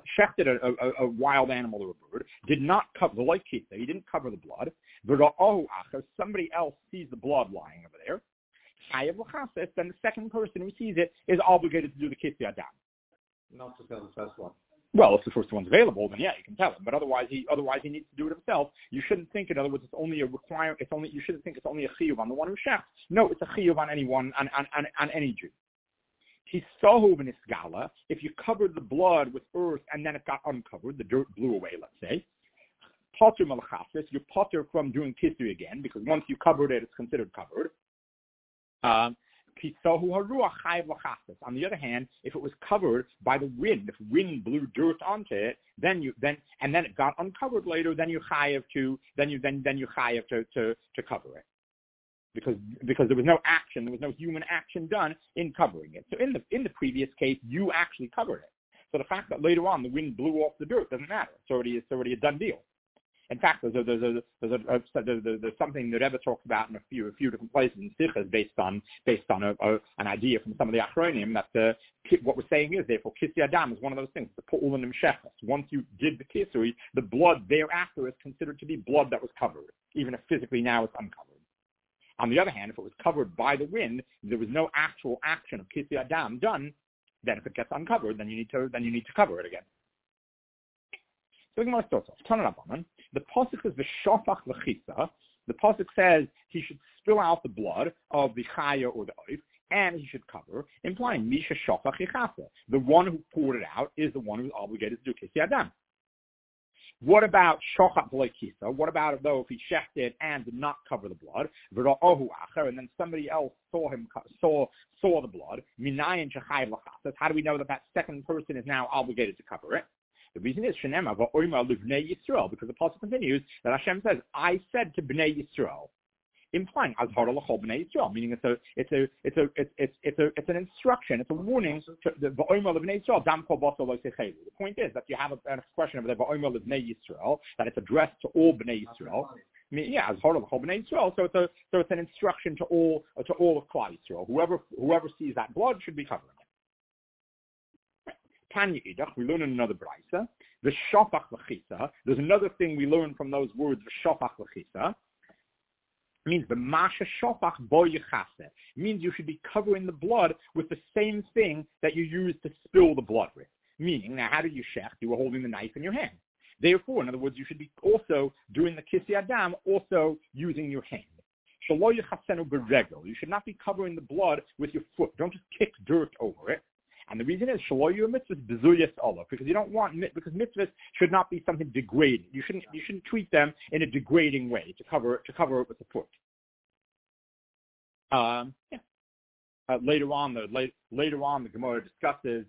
a wild animal or a bird, did not cover v'lo kisa, he didn't cover the blood, v'ra'ahu acher, somebody else sees the blood lying over there, chayav l'chases, then the second person who sees it is obligated to do the kisei adam. Not to tell the first one. Well, if the first one's available, then yeah, you can tell him. But otherwise, he needs to do it himself. You shouldn't think, in other words, you shouldn't think it's only a chiyuv on the one who shechts. No, it's a chiyuv on anyone, on any Jew. Tisahu v'nisgala, if you covered the blood with earth and then it got uncovered, the dirt blew away, let's say. Potter malachafis, you're potter from doing kisui again, because once you covered it, it's considered covered. On the other hand, if it was covered by the wind, if wind blew dirt onto it, then it got uncovered later, then you chayav to cover it, because there was no human action done in covering it. So in the previous case, you actually covered it. So the fact that later on the wind blew off the dirt doesn't matter. It's already a done deal. In fact, there's something that Rebbe talks about in a few different places in Sichas based on an idea from some of the Achronim that what we're saying is therefore Kisei Adam is one of those things. The Pu'ul and Shechas. Once you did the Kisui, the blood thereafter is considered to be blood that was covered, even if physically now it's uncovered. On the other hand, if it was covered by the wind, there was no actual action of Kisei Adam done. Then if it gets uncovered, then you need to cover it again. So the Gemara starts off. The pasuk is v'shofach l'chisa. The pasuk says he should spill out the blood of the chaya or the oif, and he should cover, implying misha shofach yichasa. The one who poured it out is the one who's obligated to do kisei adam. What about shochat v'lo kisa? What about though if he shechted and did not cover the blood, v'ra'ohu acher, and then somebody else saw the blood? Minayin shechayev l'chasas. How do we know that second person is now obligated to cover it? The reason is Shenema va'oima livnei Yisrael, because the pasuk continues that Hashem says, "I said to Bnei Yisrael," implying azhara l'chol Bnei Yisrael, meaning it's an instruction, it's a warning to the va'oima livnei Yisrael. Dam kol basar lo sechelu. The point is that you have an expression of the va'oima livnei Yisrael that it's addressed to all Bnei Yisrael. Yeah, azhara l'chol Bnei Yisrael. So it's an instruction to all of Klal Yisrael. Whoever sees that blood should be covering it. We learn in another brayso, the shofach l'chisa. There's another thing we learn from those words, the shofach l'chisa. Means the masha shofach bo yichase. Means you should be covering the blood with the same thing that you use to spill the blood with. Meaning, now how did you shech? You were holding the knife in your hand. Therefore, in other words, you should be also doing the kisei adam, also using your hand. You should not be covering the blood with your foot. Don't just kick dirt over it. And the reason is because you don't want because mitzvahs should not be something degrading. You shouldn't treat them in a degrading way to cover it with the foot. Later on, the Gemara discusses.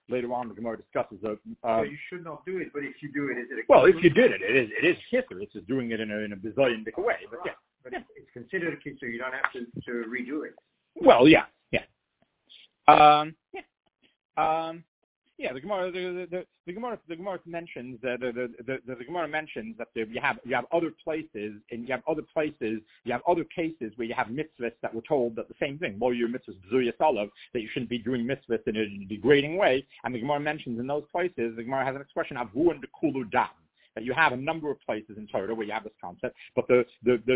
So you should not do it, but if you do it, is it? If you did it, it is kisser. It's just doing it in a bazillion different way. But right. But it's considered a kisser. You don't have to redo it. Well, yeah. The Gemara mentions that the Gemara mentions that you have other places and you have other cases where you have mitzvahs that were told that the same thing. Well, your mitzvahs b'zuyas olav, that you shouldn't be doing mitzvahs in a degrading way, and the Gemara mentions in those places the Gemara has an expression avu and dekulu dam. That you have a number of places in Torah where you have this concept, but the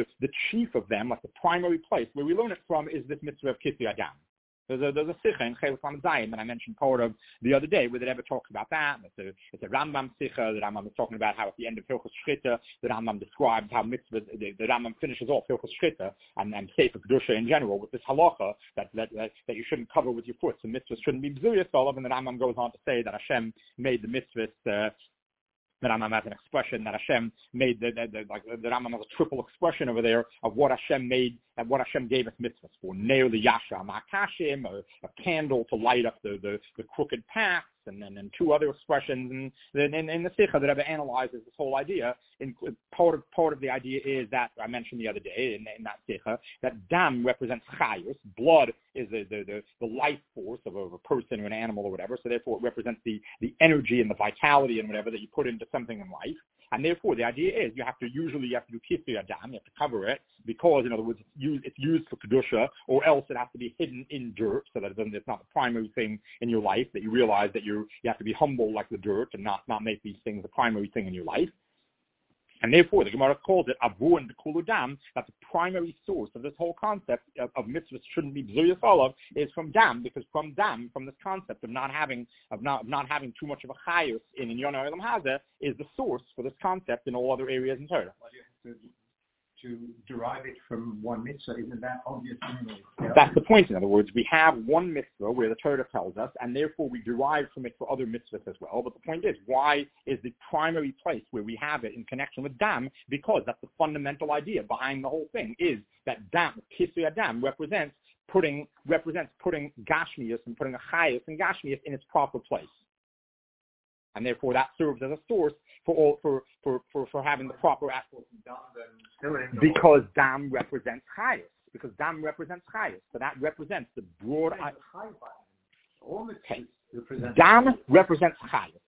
chief of them, like the primary place where we learn it from, is this mitzvah of Kisui Adam. There's a Sikha in Chelik Lamed Zayin that I mentioned part of the other day where the Rebbe talks about that. It's a Rambam Sikha. The Rambam is talking about how at the end of Hilchos Shchita, the Rambam describes how mitzvah, the Rambam finishes off Hilchos Shchita and Sefer Kedusha in general with this halacha that you shouldn't cover with your foot. So mitzvahs shouldn't be b'zuyas olav, and the Rambam goes on to say that Hashem made the mitzvahs. The Rambam has an expression that Hashem made. The Rambam has a triple expression over there of what Hashem made and what Hashem gave us mitzvahs for. Neir liyasha ma'akashim, a candle to light up the crooked paths, and then two other expressions. And then in the Sikha, the Rebbe analyzes this whole idea. Part of the idea is that I mentioned the other day in that Sikha that dam represents chayus. Blood is the life force of a person or an animal or whatever. So therefore, it represents the energy and the vitality and whatever that you put into something in life. And therefore, the idea is you have to do kisui adam, you have to cover it, because, in other words, it's used for kedusha, or else it has to be hidden in dirt, so that it's not the primary thing in your life, that you realize that you have to be humble like the dirt and not make these things the primary thing in your life. And therefore, the Gemara calls it avu and dekulu dam, that the primary source of this whole concept of mitzvahs shouldn't be b'zuyas olav is from dam, because from this concept of not having too much of a chayus in Yonah Olam Hazeh is the source for this concept in all other areas in Torah. Well, you have to derive it from one mitzvah, isn't that obvious? That's the point. In other words, we have one mitzvah where the Torah tells us, and therefore we derive from it for other mitzvahs as well. But the point is, why is the primary place where we have it in connection with dam? Because that's the fundamental idea behind the whole thing, is that dam, kisui adam, represents putting gashmius and putting a chayus and gashmius in its proper place. And therefore, that serves as a source for having the proper aspect. Because dam represents chayus. Because dam represents chayus. So that represents the broad. Dam represents chayus.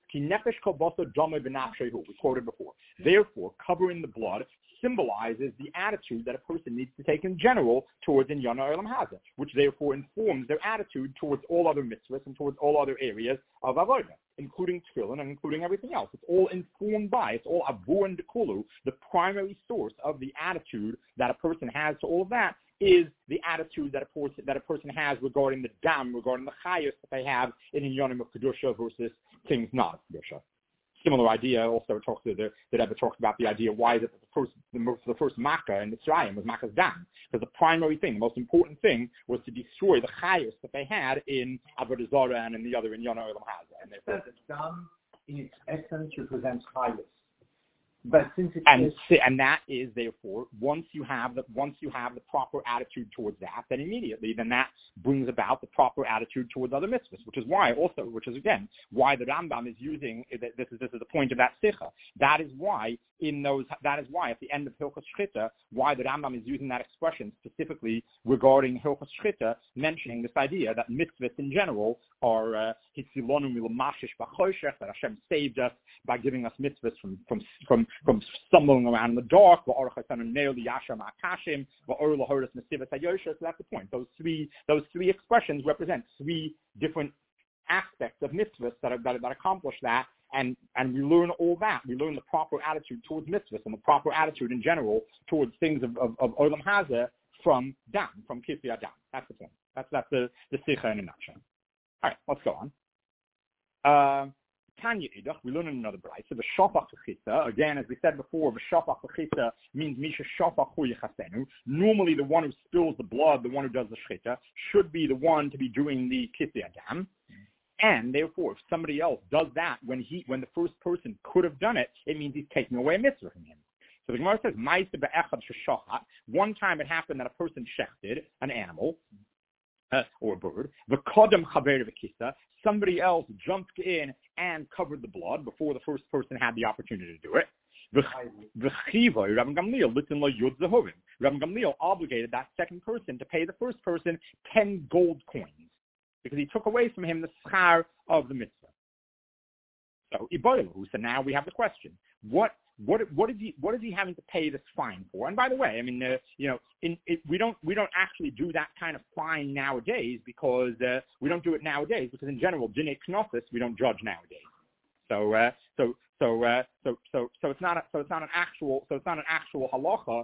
We quoted before. Therefore, covering the blood symbolizes the attitude that a person needs to take in general towards Yonah Olam Hazeh, which therefore informs their attitude towards all other mitzvahs and towards all other areas of avodah, including tefillin and including everything else. It's all informed by, it's all avu and dekulu. The primary source of the attitude that a person has to all of that is the attitude that a person has regarding the dam, regarding the chayus that they have in Yonim of Kedusha versus things not Kedusha. Similar idea also the Rebbe talks about the idea why is it that the first Makkah in Mitzrayim was Makkah's dam, because the primary thing, the most important thing, was to destroy the chayus that they had in Avodah Zarah and in the other in Yonah Olam Hazeh. And therefore, the dam in its essence represents chayus. But since and that is therefore once you have the proper attitude towards that, then immediately that brings about the proper attitude towards other mitzvahs, which is why the Rambam is using this is the point of that sikha. That is why at the end of Hilchos Shchita, why the Rambam is using that expression specifically regarding Hilchos Shchita, mentioning this idea that mitzvahs in general are hitzilonu milamashish b'choshech, that Hashem saved us by giving us mitzvahs from stumbling around in the dark. So that's the point. Those three expressions represent three different aspects of mitzvahs that accomplish that. And we learn all that. We learn the proper attitude towards mitzvahs and the proper attitude in general towards things of Olam Hazeh from dam, from kisui adam. That's the point. That's the sikha in a nutshell. All right, let's go on. Tanya Idach, we learn in another bride. So the Shafach Chisa, again, as we said before, the Shafach Chisa means Misha Shafach Hu Yechasenu. Normally, the one who spills the blood, the one who does the Shchita, should be the one to be doing the Kisei Adam. And therefore, if somebody else does that when the first person could have done it, it means he's taking away a mitzvah from him. So the Gemara says, Ma'aseh be'echad sheshachat. One time it happened that a person shechted an animal, or a bird. V'kodem chaver v'kisa. Somebody else jumped in and covered the blood before the first person had the opportunity to do it. V'chivoy, Rabbi Gamliel, litin lo yud zehovim. Rabbi Gamliel obligated that second person to pay the first person 10 gold coins because he took away from him the schar of the mitzvah. So iboilu. So now we have the question: What is he having to pay this fine for? And by the way, I mean, we don't actually do that kind of fine nowadays because we don't do it nowadays because in general, dinei knossos, we don't judge nowadays. So it's not an actual halacha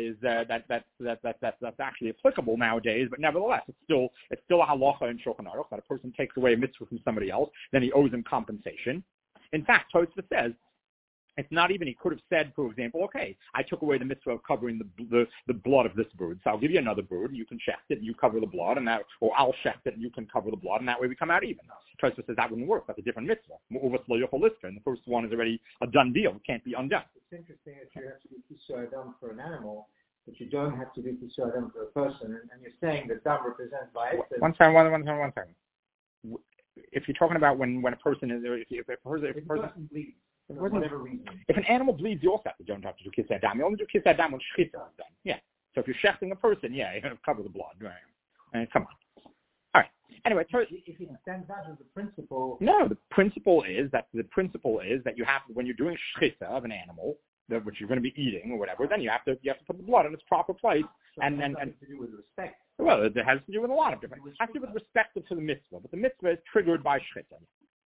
that's actually applicable nowadays. But nevertheless, it's still a halacha in Shulchan Aruch that a person takes away a mitzvah from somebody else, then he owes him compensation. In fact, Tosfos says, it's not even, he could have said, for example, okay, I took away the mitzvah of covering the blood of this bird, so I'll give you another bird, you can shecht it, and you cover the blood, or I'll shecht it, and you can cover the blood, and that way we come out even. Tosfos says that wouldn't work, that's a different mitzvah. And the first one is already a done deal, it can't be undone. It's interesting that you have to do Kisei Adam for an animal, but you don't have to do Kisei Adam for a person, and you're saying that Dam represents by essence. One time. If you're talking about when a person is, if a person bleeds, for whatever reason. If an animal bleeds, you also don't have to do Kisei Adam. You only do Kisei Adam when Shchita is done. Yeah. So if you're shechting a person, yeah, you have to cover the blood. Right? And come on. All right. Anyway, if it stands out as the principle. No, the principle is that you have, when you're doing Shchita of an animal, which you're going to be eating or whatever, then you have to put the blood in its proper place. So and to do with respect. Well, it has to do with a lot of different. It has to do with respect to the mitzvah, but the mitzvah is triggered by Shchita.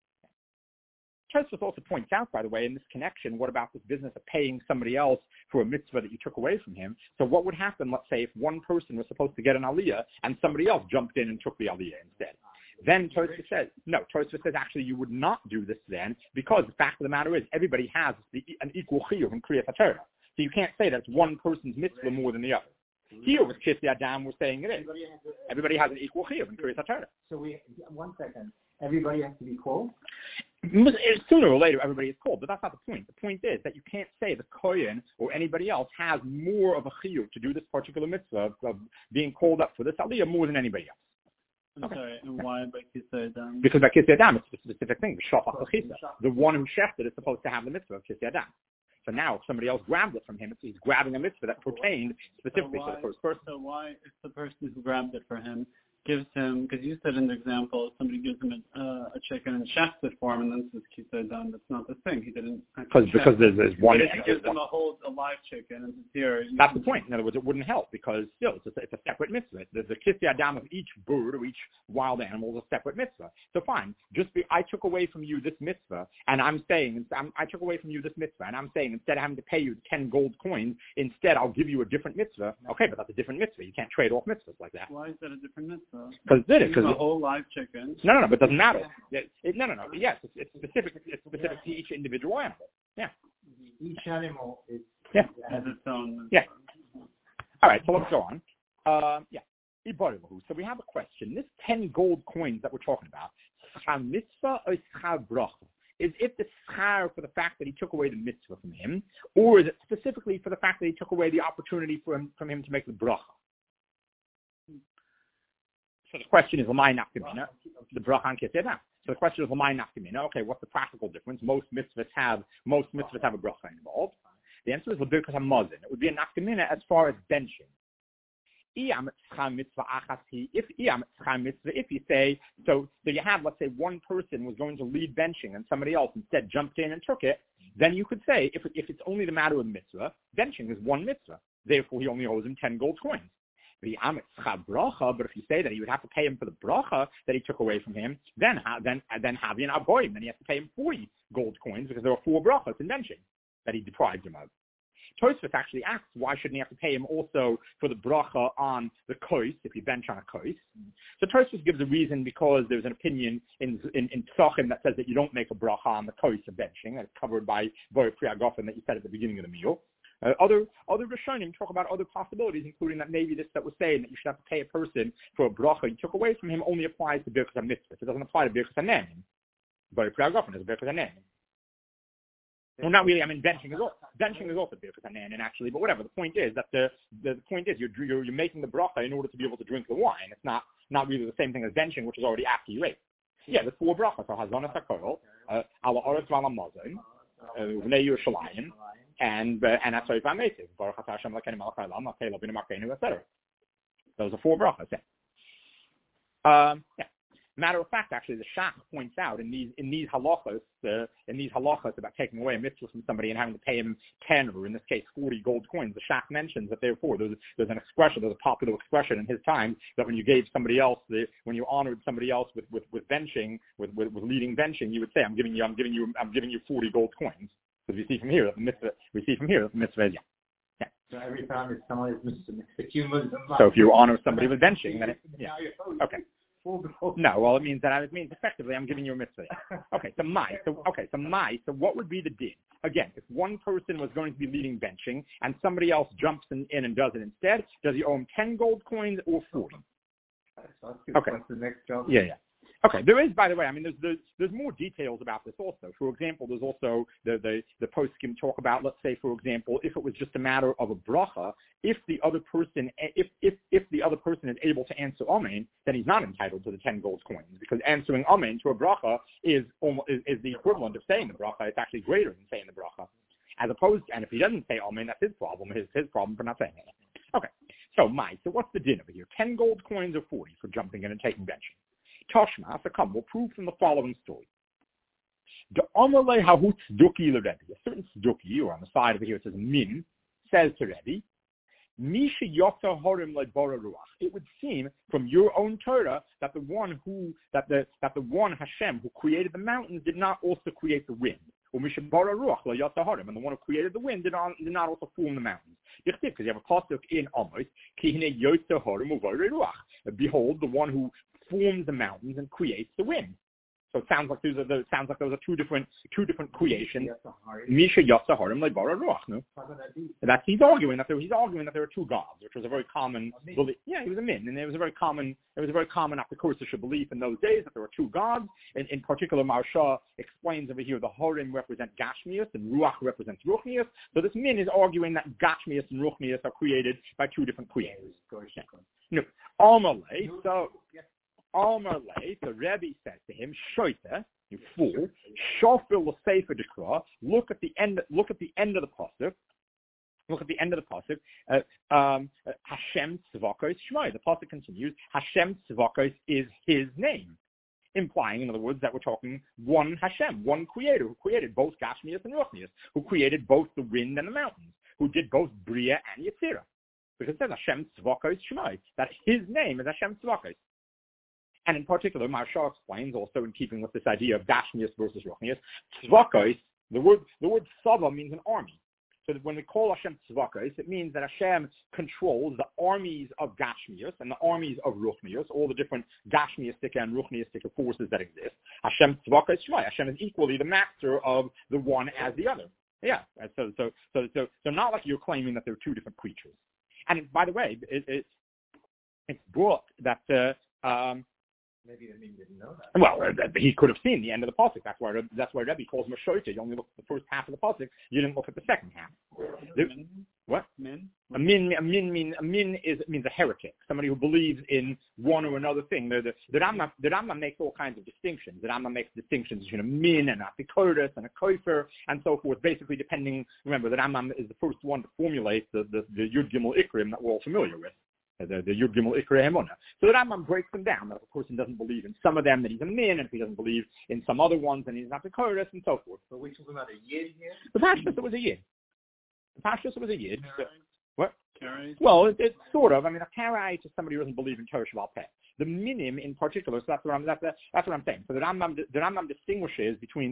Tosfos also points out, by the way, in this connection, what about this business of paying somebody else for a mitzvah that you took away from him? So what would happen, let's say, if one person was supposed to get an aliyah and somebody else jumped in and took the aliyah instead? Then Tosfos says actually you would not do this then, because the fact of the matter is everybody has an equal chiyuv in Kriyas HaTorah. So you can't say that it's one person's mitzvah more than the other. Here with Kisei Adam, we're saying it is. Everybody has an equal chiyuv in Kriyas HaTorah. So 1 second. Everybody has to be called? Sooner or later, everybody is called, but that's not the point. The point is that you can't say the Kohen or anybody else has more of a chiyuv to do this particular mitzvah of being called up for this aliyah more than anybody else. I'm sorry, and why by Kisei Adam? Because by Kisei Adam, it's a specific thing. The Shafach Chisa, the one who shechted is supposed to have the mitzvah of Kisei Adam. So now, if somebody else grabbed it from him, he's grabbing a mitzvah that pertained specifically to the first person. So why, if the person who grabbed it for him gives him, because you said in the example, somebody gives him a chicken and shechts it for him, and then says Kisei Adam, that's not the thing. He didn't. Because there's one. But if he gives him a live chicken and says here. That's the point. In other words, it wouldn't help because still it's a separate mitzvah. The Kisei Adam of each bird or each wild animal is a separate mitzvah. So fine, I took away from you this mitzvah, and I took away from you this mitzvah, and I'm saying instead of having to pay you 10 gold coins, instead I'll give you a different mitzvah. Okay, but that's a different mitzvah. You can't trade off mitzvahs like that. Why is that a different mitzvah? Because a whole live chicken. No, but it doesn't matter. No. Yes, it's specific. It's specific to each individual animal. Yeah. Each animal has its own. Yeah. All right, so let's go on. So we have a question. This 10 gold coins that we're talking about, schar mitzvah or schar bracha? Is it the schar for the fact that he took away the mitzvah from him, or is it specifically for the fact that he took away the opportunity from him to make the bracha? So the question is, L'may nafkamina, the bracha on Kisei Adam. So the question is, L'may nafkamina. Okay, what's the practical difference? Most mitzvahs have a bracha involved. The answer is l'birkas hamazon. It would be a nafkamina as far as benching. If you say, so you have, let's say, one person was going to lead benching and somebody else instead jumped in and took it, then you could say, if it's only the matter of mitzvah, benching is one mitzvah. Therefore, he only owes him 10 gold coins. But if you say that he would have to pay him for the bracha that he took away from him, then Havi and Aboim, then he has to pay him 40 gold coins because there were 4 brachas in benching that he deprived him of. Tosfos actually asks, why shouldn't he have to pay him also for the bracha on the kois, if you bench on a kois? So Tosfos gives a reason, because there's an opinion in Psachim that says that you don't make a bracha on the kois of benching, and it's covered by Boyer Priagofen that you said at the beginning of the meal. Other Rishonim talk about other possibilities, including that maybe this that was saying that you should have to pay a person for a bracha you took away from him only applies to Birkas HaMitzvah. It doesn't apply to Birkas HaNe'emin. But Priagofen is Birkas HaNe'emin. Well, not really. I mean, benching is also Birkas HaNe'emin, actually. But whatever. The point is that the point is you're making the bracha in order to be able to drink the wine. It's not really the same thing as benching, which is already after you ate. Yeah, the 4 brachas. So Hazonas HaKol, Ala Oretz V'Ala Mazon, V'nei Yerushalayim, and Atzoy V'Ametiv, Baruch Atah Hashem Elokeinu Melech Haolam, Atei Lo B'nei Markeinu, etc. Those are 4 brachas. Yeah. Matter of fact, actually, the Shach points out in these halachos about taking away a mitzvah from somebody and having to pay him 10, or in this case 40 gold coins. The Shach mentions that therefore there's a popular expression in his time that when you gave somebody else when you honored somebody else with benching, with leading benching, you would say, I'm giving you 40 gold coins. Because we see from here that the mitzvah is yeah. So every time if someone is missing, so if you honor somebody with benching, then okay. No, well, it means effectively I'm giving you a mitzvah. Okay, so what would be the din? Again, if one person was going to be leading benching and somebody else jumps in and does it instead, does he owe him 10 gold coins or 40? Okay. What's the next job? Yeah. Okay, there is, by the way, I mean, there's more details about this also. For example, there's also the poskim talk about, let's say, for example, if it was just a matter of a bracha, if the other person is able to answer amen, then he's not entitled to the 10 gold coins, because answering amen to a bracha is the equivalent of saying the bracha. It's actually greater than saying the bracha, as opposed to, and if he doesn't say amen, that's his problem. His problem for not saying it. Okay, so what's the din over here? 10 gold coins or 40 for jumping in and taking benching? Toshma, so come, we'll prove from the following story. The Amalei Hahut Tzduki le Rebbe, a certain Tzduki, or on the side over here it says Min, says to Rebbe, Misha Yota Horim le Bora Ruach. It would seem from your own Torah that the one Hashem who created the mountains did not also create the wind. Or Misha Bora Ruach le Yota Horim, and the one who created the wind did not also form the mountains. Because you have a pasuk in Amos, Ki hine Yota Horim u Bora Ruach. Behold, the one who forms the mountains and creates the wind. So it sounds like those are two different creations. Misha Yasa Harim le Bara Ruach. No, that he's arguing that there are 2 gods, which was a very common belief. Yeah, he was a min, and it was a very common apikorsisha belief in those days that there were 2 gods. In particular, Maharsha explains over here the Harim represent Gashmius and Ruach represents Ruchnius. So this min is arguing that Gashmius and Ruchnius are created by 2 different creators. No, Amalei. So Rebbe says to him, Shoita, you fool, Shofil l'Sefer Dekra, look at the end of the pasuk. Hashem Tzvakos Shmai. The pasuk continues, Hashem Tzvakos is his name, implying, in other words, that we're talking one Hashem, one creator, who created both Gashmias and Ruchnias, who created both the wind and the mountains, who did both Bria and Yetzirah. Because it says Hashem Tzvakos Shmai, that his name is Hashem Tzvakos. And in particular, Maharsha explains, also in keeping with this idea of Gashmias versus Ruchnias, Tzvakos, the word Sava means an army. So that when we call Hashem Tzvakos, it means that Hashem controls the armies of Gashmias and the armies of Ruchnias, all the different Gashmiastic and Ruchniastic forces that exist. Hashem Tzvakos Shmai. Hashem is equally the master of the one as the other. Yeah. So not like you're claiming that there are 2 different creatures. And by the way, it's brought that. Maybe the Min didn't know that. Well, he could have seen the end of the pasuk. That's why Rebbe calls him a shoita. You only look at the first half of the pasuk. You didn't look at the second half. What? Min? A min means a heretic, somebody who believes in one or another thing. The Rambam makes all kinds of distinctions. The Rambam makes distinctions between a min and a apikoros and a kofer and so forth. Basically, depending. Remember, the Rambam is the first one to formulate the Yud Gimel Ikrim that we're all familiar with. The Yud Gimel Ikrei Emunah. So the Rambam breaks them down. That if a person doesn't believe in some of them, then he's a min, and if he doesn't believe in some other ones, then he's not a Kodesh, and so forth. But we're talking about a Yid here? The Pashtus, it was a Yid. Yid. Karai? What? Karai? Well, it's sort of. I mean, a Karai is somebody who doesn't believe in Torah Shabbat Peh. the minim in particular. So that's what I'm saying. So the Rambam distinguishes between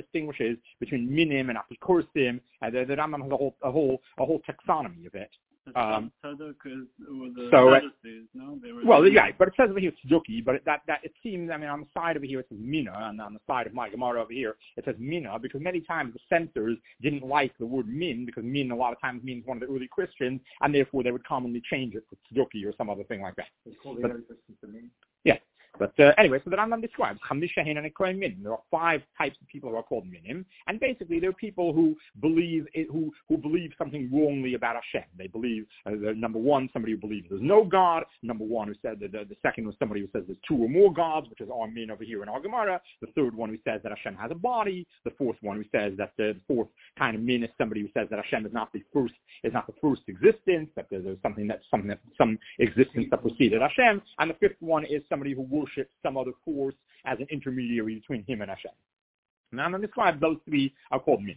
minim and apikursim, and the Rambam has a whole taxonomy of it. Tzedek was the Sadducees, no? But it says over here tzedukah, but that it seems, on the side over here it says mina, and on the side of my Gemara over here it says mina, because many times the censors didn't like the word min, because min a lot of times means one of the early Christians, and therefore they would commonly change it to tzedukah or some other thing like that. Yeah. But anyway, so the Rambam describes Chamisha Hein and Ekroim Minim. There are 5 types of people who are called Minim, and basically they're people who believe something wrongly about Hashem. They believe, number one, somebody who believes there's no God. Number one, who said that the second was somebody who says there's 2 or more gods, which is our min over here in our Gemara. The third one who says that Hashem has a body. The fourth one who says that the fourth kind of min is somebody who says that Hashem is not the first existence, that there's some existence that preceded Hashem. And the fifth one is somebody who worships some other force as an intermediary between him and Hashem. Now I'm going to describe those 3 are called min.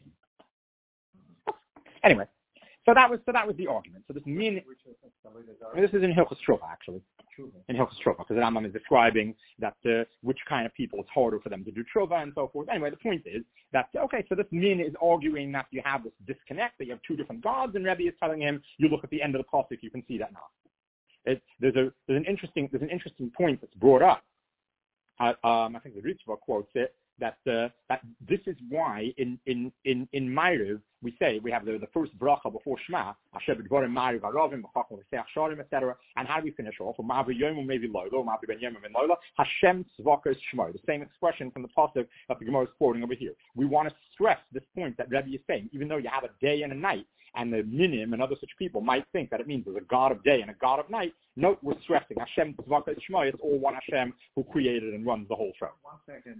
Anyway, so that was the argument. So this min, this is in Hilchos Trova actually, in Hilchos Trova, because the Rambam is describing that which kind of people it's harder for them to do Trova and so forth. Anyway, the point is that so this min is arguing that you have this disconnect, that you have 2 different gods, and Rebbe is telling him, you look at the end of the pasuk, you can see that now. There's an interesting point that's brought up. I think the Ritva quotes it that this is why in Ma'ariv we say we have the first bracha before Shema, Asher b'dvarim Ma'ariv aravim b'chacham v'seach sharim, etc. And how do we finish off? Ma'avi yom u'mevi loylo, Ma'avi ben yom u'men loylo, Hashem tzvakos shmo. The same expression from the pasuk that the Gemara is quoting over here. We want to stress this point that Rebbe is saying, even though you have a day and a night, and the minim and other such people might think that it means there's a God of day and a God of night. Note, we're stressing Hashem tzvakos shmo. It's all one Hashem who created and runs the whole show. 1 second.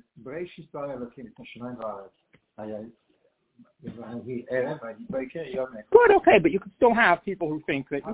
Good, okay, but you could still have people who think that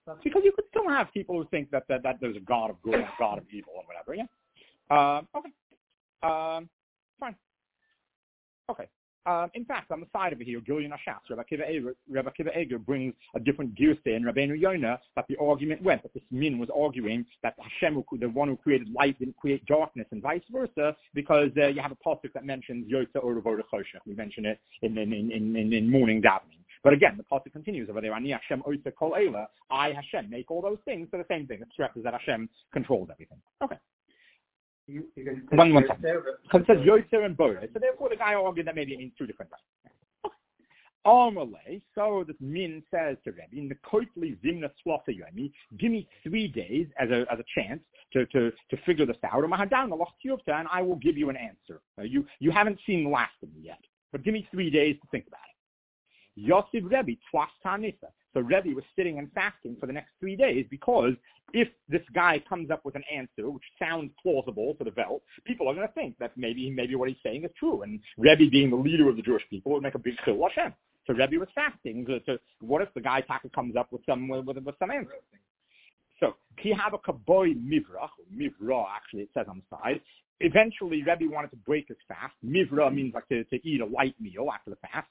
that there's a God of good and a God of evil or whatever. Yeah. Okay. Fine. Okay. In fact, on the side over here, Gilyon Ashas, Rabbi Akiva Eger brings a different girseh in Rabbeinu Yonah that the argument went, that this min was arguing that Hashem, the one who created light, didn't create darkness, and vice versa, because you have a pasuk that mentions Yotze Or V'Or Choshech. We mention it in morning davening. But again, the pasuk continues over there. Ani Hashem Oitze Kol Eila. I Hashem make all those things. So the same thing. It stresses that Hashem controls everything. Okay. One second. Because it says Yotzer and Boreh. So therefore the guy argued that maybe it means 2 different things. Amalei, so this min says to Rebbe, in the Koitli Zimna Slotha Yomi, give me 3 days as a chance to figure this out, and I will give you an answer. You haven't seen the last of me yet, but give me 3 days to think about it. Yosef Rebbe Twas Tanisa. So Rebbe was sitting and fasting for the next 3 days, because if this guy comes up with an answer which sounds plausible to the Welt, people are going to think that maybe what he's saying is true. And Rebbe, being the leader of the Jewish people, would make a big chil Hashem. So Rebbe was fasting. So what if the guy comes up with some answer? So ki have a kaboy mivra actually it says on the side. Eventually Rebbe wanted to break his fast. Mivra means like to eat a light meal after the fast.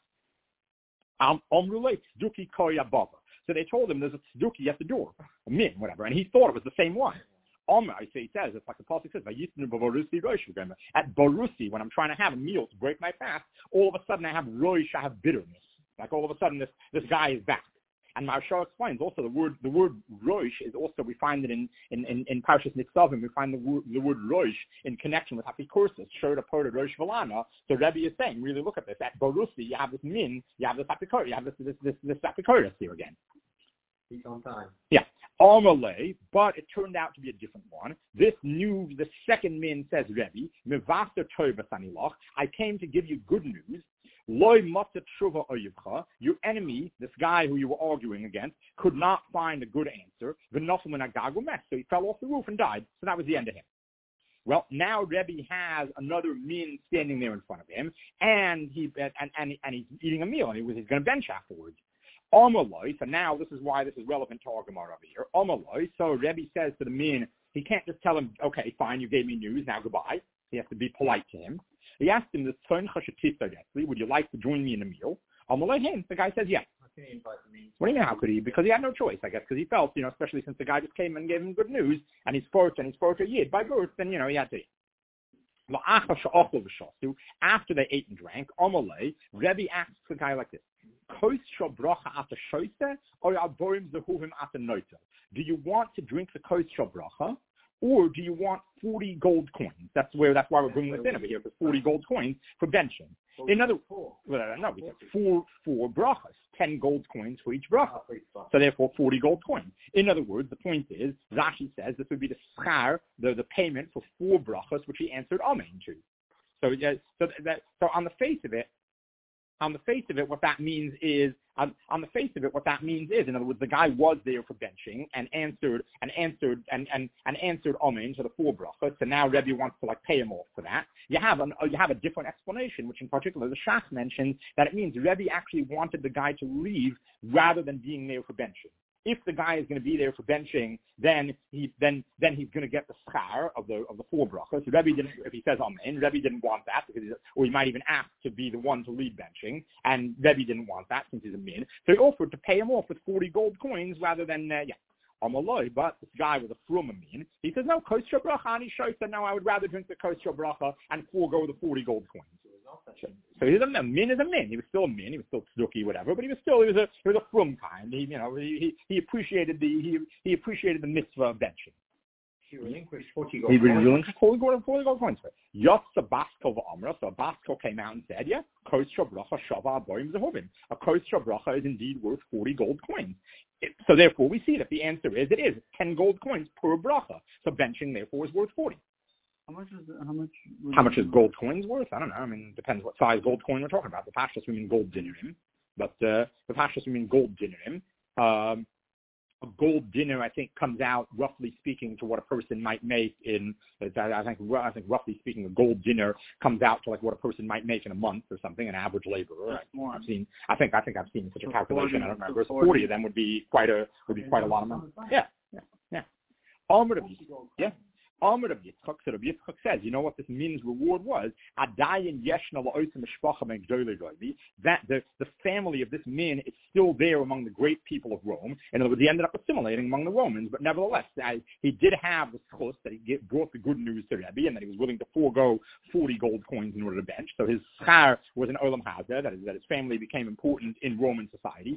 So they told him there's a tzduki at the door, a min, whatever, and he thought it was the same one. He says, it's like the pasuk says, at Barusi, when I'm trying to have a meal to break my fast, all of a sudden I have roish, I have bitterness. Like all of a sudden this guy is back. And Maharsha explains also the word roish is also, we find it in Parshas Nitzavim, we find the word roish in connection with Apikursis, showed a part of Rosh Valana. So Rebbe is saying, really look at this. At Barusi, you have this min, you have this Apikuris, you have this Apikuris here again. He's on time. Yeah. Amalei, but it turned out to be a different one. The second min says Rebbe, Mevaster Tovas Aniloch, I came to give you good news. Loi matzat shuva oyivcha, your enemy, this guy who you were arguing against, could not find a good answer. V'nofel menagag u'met, so he fell off the roof and died. So that was the end of him. Well, now Rebbe has another min standing there in front of him, and he's eating a meal, and he's going to bench afterwards. Amaloi, so now this is why this is relevant to our Gemara over here. Amaloi, so Rebbe says to the min, he can't just tell him, okay, fine, you gave me news, now goodbye. He has to be polite to him. He asked him, would you like to join me in a meal? The guy says, yes. can he invite the means? What do you mean, how could he? Because he had no choice, I guess, because he felt, especially since the guy just came and gave him good news, and he's first a yid by birth, then, he had to eat. After they ate and drank, Amalei, Rebbe asks the guy like this: do you want to drink the Kos Shel Bracha, or do you want 40 gold coins? That's why we're bringing this in over here, because 40 gold coins for benching. In other words, we said four brachas, 10 gold coins for each bracha. So therefore, 40 gold coins. In other words, the point is, Rashi says this would be the schar, the payment for 4 brachas, which he answered amen to. So on the face of it, what that means is, in other words, the guy was there for benching and answered amen to the 4 brachas. So now Rebbe wants to pay him off for that. You have a different explanation, which in particular the Shach mentions that it means Rebbe actually wanted the guy to leave rather than being there for benching. If the guy is going to be there for benching, then he's going to get the schar of the 4 brachas. Rebbe didn't, if he says amen, Rebbe didn't want that, or he might even ask to be the one to lead benching, and Rebbe didn't want that since he's a min. So he offered to pay him off with 40 gold coins rather than Amaloi. But this guy was a frum min. He says, no, Kos Shel Bracha, and he shows that no, I would rather drink the Kos Shel Bracha and forego the 40 gold coins. So he's a min is a min. He was still a min. He was still tzduki, whatever. But he was a frum kind. He appreciated the mitzvah of benching. He relinquished 40 gold coins. He relinquished 40 gold coins. Yotza Basko v'Amra. So Basko came out and said, Kos Shel Bracha shava aboim zehuvim. A Kos Shel Bracha is indeed worth 40 gold coins. So therefore, we see that the answer is 10 gold coins per bracha. So benching therefore is worth 40. How much is gold coins worth? I don't know. I mean, it depends what size gold coin we're talking about. The pashtus we mean gold dinerim, but the pashtus we mean gold dinerim. A gold dinner, I think, comes out roughly speaking to what a person might make in. I think roughly speaking, a gold dinner comes out to what a person might make in a month or something, an average laborer. I think I've seen such a calculation. I don't remember. So 40 of them would be quite a lot of money. Yeah. Amr of Yitzchak, so Rabbi Yitzchak says, you know what this means reward was? That the family of this min is still there among the great people of Rome. In other words, he ended up assimilating among the Romans, but nevertheless, he did have the schus that he brought the good news to Rebbe, and that he was willing to forego 40 gold coins in order to bench. So his schar was an olam hazeh, that his family became important in Roman society.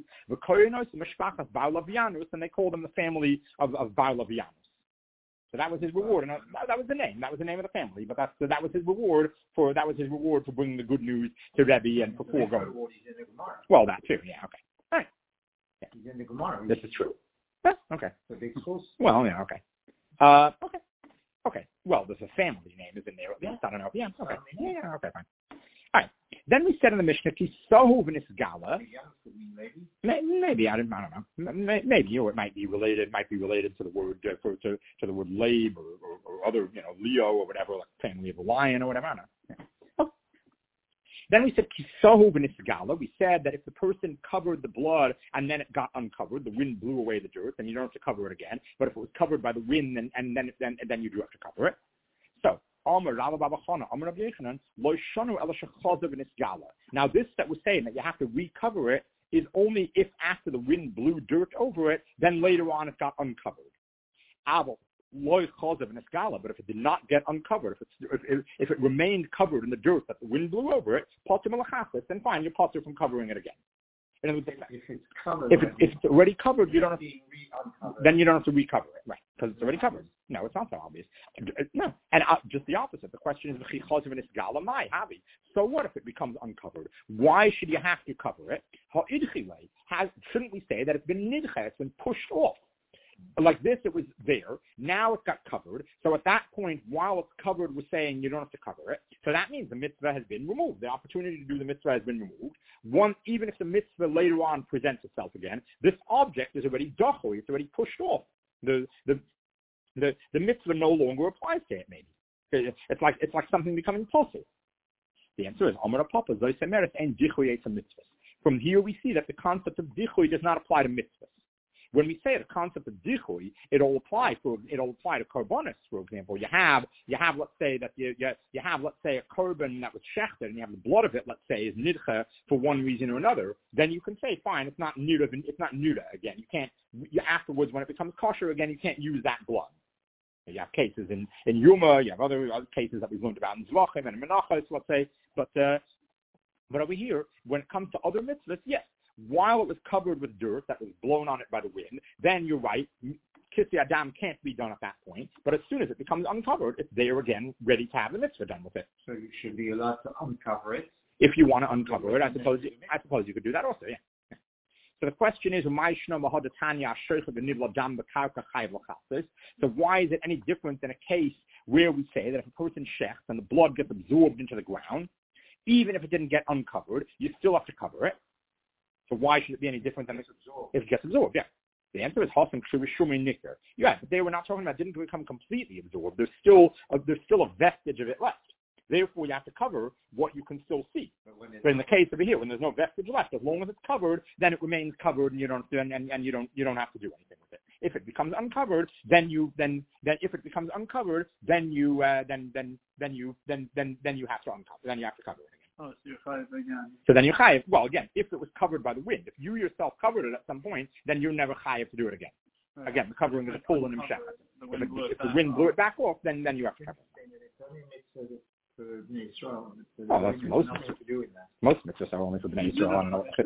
And they called him the family of Barlavianus. So that was his reward, and that was the name. That was the name of the family. But that was his reward for bringing the good news to Rebbe and for foregoing. Well, that too. Yeah. Okay. All right. Yeah. He's in the Gemara. This is true. Yeah, okay. The big schools. Well, yeah. Okay. Okay. Well, there's a family name is in there at least. I don't know. Yeah. Okay. Yeah. Okay. Fine. All right. Then we said in the Mishnah, Kisohu v'nisgala. Maybe I don't know. Maybe, or it might be related. Might be related to the word to the word lab or other, Leo or whatever, like family of a lion or whatever. I don't know. Yeah. Oh. Then we said Kisohu v'nisgala. We said that if the person covered the blood and then it got uncovered, the wind blew away the dirt, then you don't have to cover it again. But if it was covered by the wind, then you do have to cover it. So. Now this that was saying that you have to recover it is only if after the wind blew dirt over it, then later on it got uncovered. But if it did not get uncovered, if it remained covered in the dirt that the wind blew over it, then fine, you're potter from covering it again. In other words, if it's already covered, you don't have to then you don't have to recover it, right? Because it's already covered. No, it's not so obvious. No, and just the opposite. The question is, so what if it becomes uncovered? Why should you have to cover it? Shouldn't we say that it's been nidche, it's been pushed off? Like this, it was there. Now it got covered. So at that point, while it's covered, we're saying you don't have to cover it. So that means the mitzvah has been removed. The opportunity to do the mitzvah has been removed. Even if the mitzvah later on presents itself again, this object is already docho. It's already pushed off. The mitzvah no longer applies to it. Maybe it's like something becoming possible. The answer is Amar Papa Zoysemeres and Dichui Eitz mitzvahs. From here we see that the concept of Dichui does not apply to mitzvahs. when we say the concept of dichui, it'll apply to korbanos, for example. You have let's say that you have let's say a korban that was shechted and you have the blood of it, let's say, is nidcha for one reason or another. Then you can say, fine, it's not nuda again. Afterwards, when it becomes kosher again, you can't use that blood. You have cases in Yuma, you have other cases that we've learned about in Zvachim and in Menachos, let's say, but over here, when it comes to other mitzvahs, yes, while it was covered with dirt that was blown on it by the wind, then you're right, Kissi Adam can't be done at that point, but as soon as it becomes uncovered, it's there again, ready to have the mitzvah done with it. So you should be allowed to uncover it. If you want to uncover it, I suppose you could do that also, yeah. So the question is, so why is it any different than a case where we say that if a person shechts and the blood gets absorbed into the ground, even if it didn't get uncovered, you still have to cover it? So why should it be any different than if it gets absorbed? Yeah. The answer is Hassan Kshuvishumi Nikter. Yeah, but they were not talking about didn't become completely absorbed. There's still a vestige of it left. Therefore, you have to cover what you can still see. But in the case over here, when there's no vestige left, as long as it's covered, then it remains covered, and you don't have to do anything with it. If it becomes uncovered, then you have to uncover. Then you have to cover it again. Oh, so you're chayiv again. So then you're chayiv. Well, again, if it was covered by the wind, if you yourself covered it at some point, then you're never chayiv to do it again. Right. Again, the covering is a full in himself. If the wind blew it back off, then you have to cover it. That's most mitzvahs are only for Bnei Yisrael.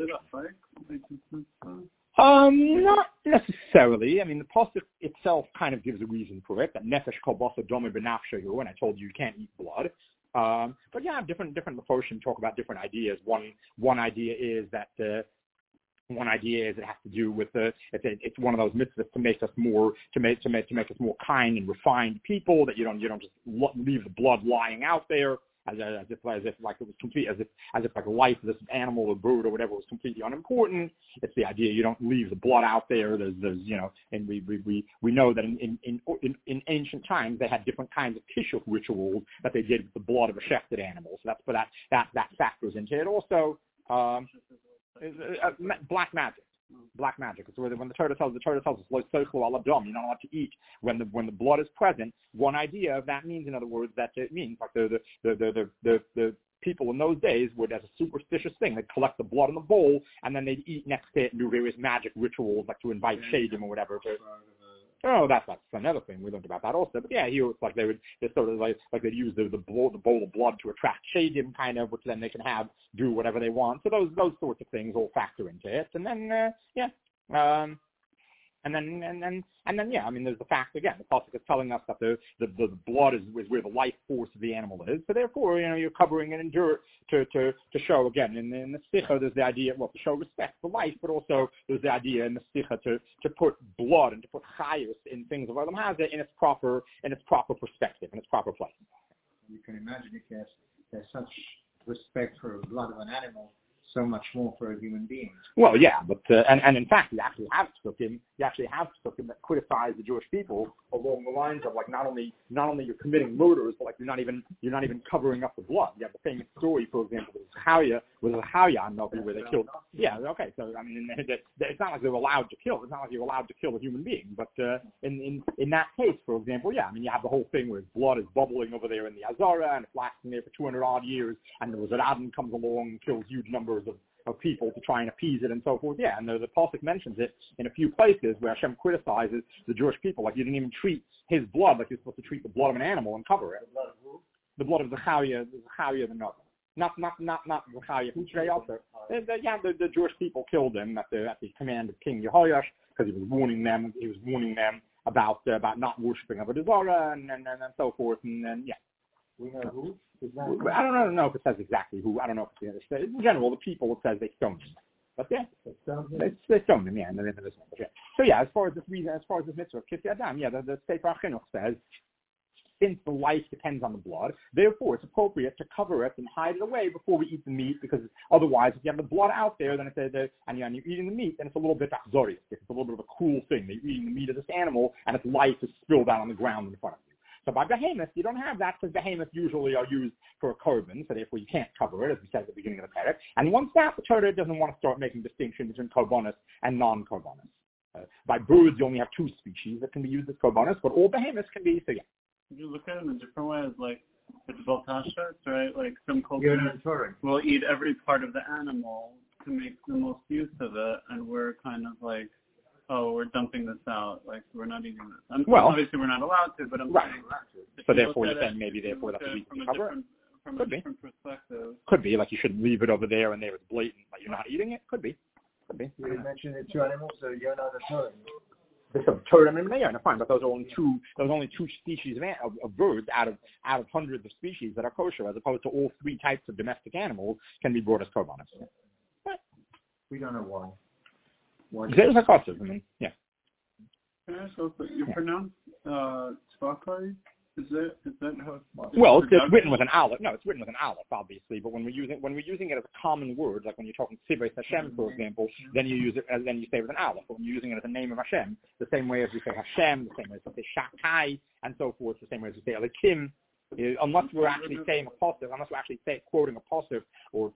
Not necessarily. I mean, the pasuk itself kind of gives a reason for it. That nefesh kol basar domi b'nafshahu, and I told you can't eat blood. But yeah, different Meforshim talk about different ideas. One idea is that it has to do with it's one of those mitzvahs to make us more kind and refined people, that you don't just leave the blood lying out there as if like it was complete, as if like the life of this animal or bird or whatever was completely unimportant. It's the idea you don't leave the blood out there. There's and we know that in ancient times they had different kinds of kishuv rituals that they did with the blood of a shechted animal. So that factors into it also. Black magic. It's where when the Torah tells us, you're not allowed to eat when the blood is present. One idea of that means, in other words, that it means like the people in those days would, as a superstitious thing, they'd collect the blood in the bowl and then they'd eat next to it and do various magic rituals, like to invite shadim or whatever. That's another thing we learned about that also. But yeah, here it's like they'd sort of like they'd use the bowl of blood to attract shadim, kind of, which then they can do whatever they want. So those sorts of things all factor into it. And then And then, yeah, I mean, there's the fact, again, the pasuk is telling us that the blood is where the life force of the animal is. So therefore, you're covering it in dirt to show, again, in the sicha, there's the idea, to show respect for life, but also there's the idea in the sicha to put blood and to put chayus in things of Olam Hazeh in its proper perspective, in its proper place. You can imagine if there's such respect for the blood of an animal, so much more for a human being. Well, yeah, but and in fact, you actually have psukim that criticize the Jewish people along the lines of like not only you're committing murders, but like you're not even covering up the blood. You have the famous story, for example, with Zachariah Novi, where they killed. Yeah, okay, so I mean, it's not like they're allowed to kill. It's not like you're allowed to kill a human being. But in that case, for example, yeah, I mean, you have the whole thing where blood is bubbling over there in the Azara and it's lasting there for 200 odd years, and the Adam comes along and kills huge numbers of people to try and appease it and so forth. Yeah, and the pasuk mentions it in a few places where Hashem criticizes the Jewish people, like you didn't even treat his blood like you're supposed to treat the blood of an animal and cover it. The blood of Zachariah the Novi. Not Zachariah. The Jewish people killed him at the command of King Yehoash because he was warning them about not worshiping of a Zara and so forth, and then yeah. We know who? I don't know if it says exactly who. I don't know if it's the in general, the people, it says they stoned him. But yeah, they stoned him, yeah. So yeah, as far as this mitzvah of Kissi Adam, yeah, the Sefer HaChinuch says, since the life depends on the blood, therefore it's appropriate to cover it and hide it away before we eat the meat, because otherwise, if you have the blood out there, then and you're eating the meat, then it's a little bit achzorius. It's a little bit of a cruel thing. You're eating the meat of this animal, and its life is spilled out on the ground in front of you. So by behemoth, you don't have that, because behemoth usually are used for a korban, so therefore you can't cover it, as we said at the beginning of the parak. And once that, the Torah doesn't want to start making distinctions between korbanos and non-korbanos. By birds, you only have 2 species that can be used as korbanos, but all behemoths can be, so yeah. You look at it in a different way, as like it's Baltashas, right? Like some cultures will eat every part of the animal to make the most use of it, and we're kind of like, oh, we're dumping this out, like we're not eating this. Obviously we're not allowed to, but I'm saying. So therefore you're saying maybe that's the reason to cover it? From a different perspective. Could be, like you shouldn't leave it over there and there it's blatant, like you're not eating it. Could be. You mentioned the 2 animals, so you're not a Torah. There's some Torah and yeah, fine, but those are only two species of birds out of hundreds of species that are kosher, as opposed to all 3 types of domestic animals can be brought as korbanos. Yeah. We don't know why. There's a cost, yeah. Can I ask also, you pronounce tzvakoi? Is that how it's it's written with an aleph. No, it's written with an aleph, obviously. But when we're using it as a common word, like when you're talking Tzivos Hashem, for example, then you use it then you say it with an aleph. But when you're using it as a name of Hashem, the same way as we say Hashem, the same way as we say Shakai, and so forth, the same way as we say Elikim. Unless we're actually saying a pasuk, unless we're actually quoting a pasuk or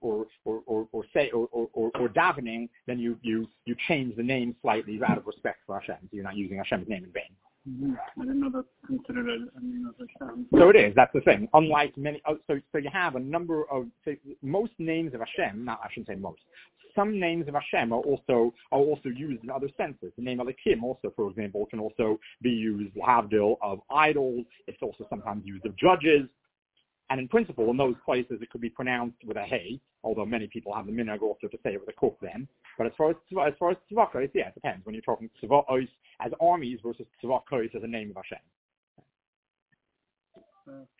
davening, then you change the name slightly out of respect for Hashem. So you're not using Hashem's name in vain. Mm-hmm. I didn't know that's considered a name of Hashem. So it is. That's the thing. Unlike many, so you have a number of most names of Hashem. I shouldn't say most. Some names of Hashem are also used in other senses. The name Elikim also, for example, can also be used havdil of idols. It's also sometimes used of judges. And in principle, in those places, it could be pronounced with a hey, although many people have the minhag also to say it with a kuf then. But as far as tzvakos, yeah, it depends. When you're talking tzvakos as armies versus tzvakos as a name of Hashem.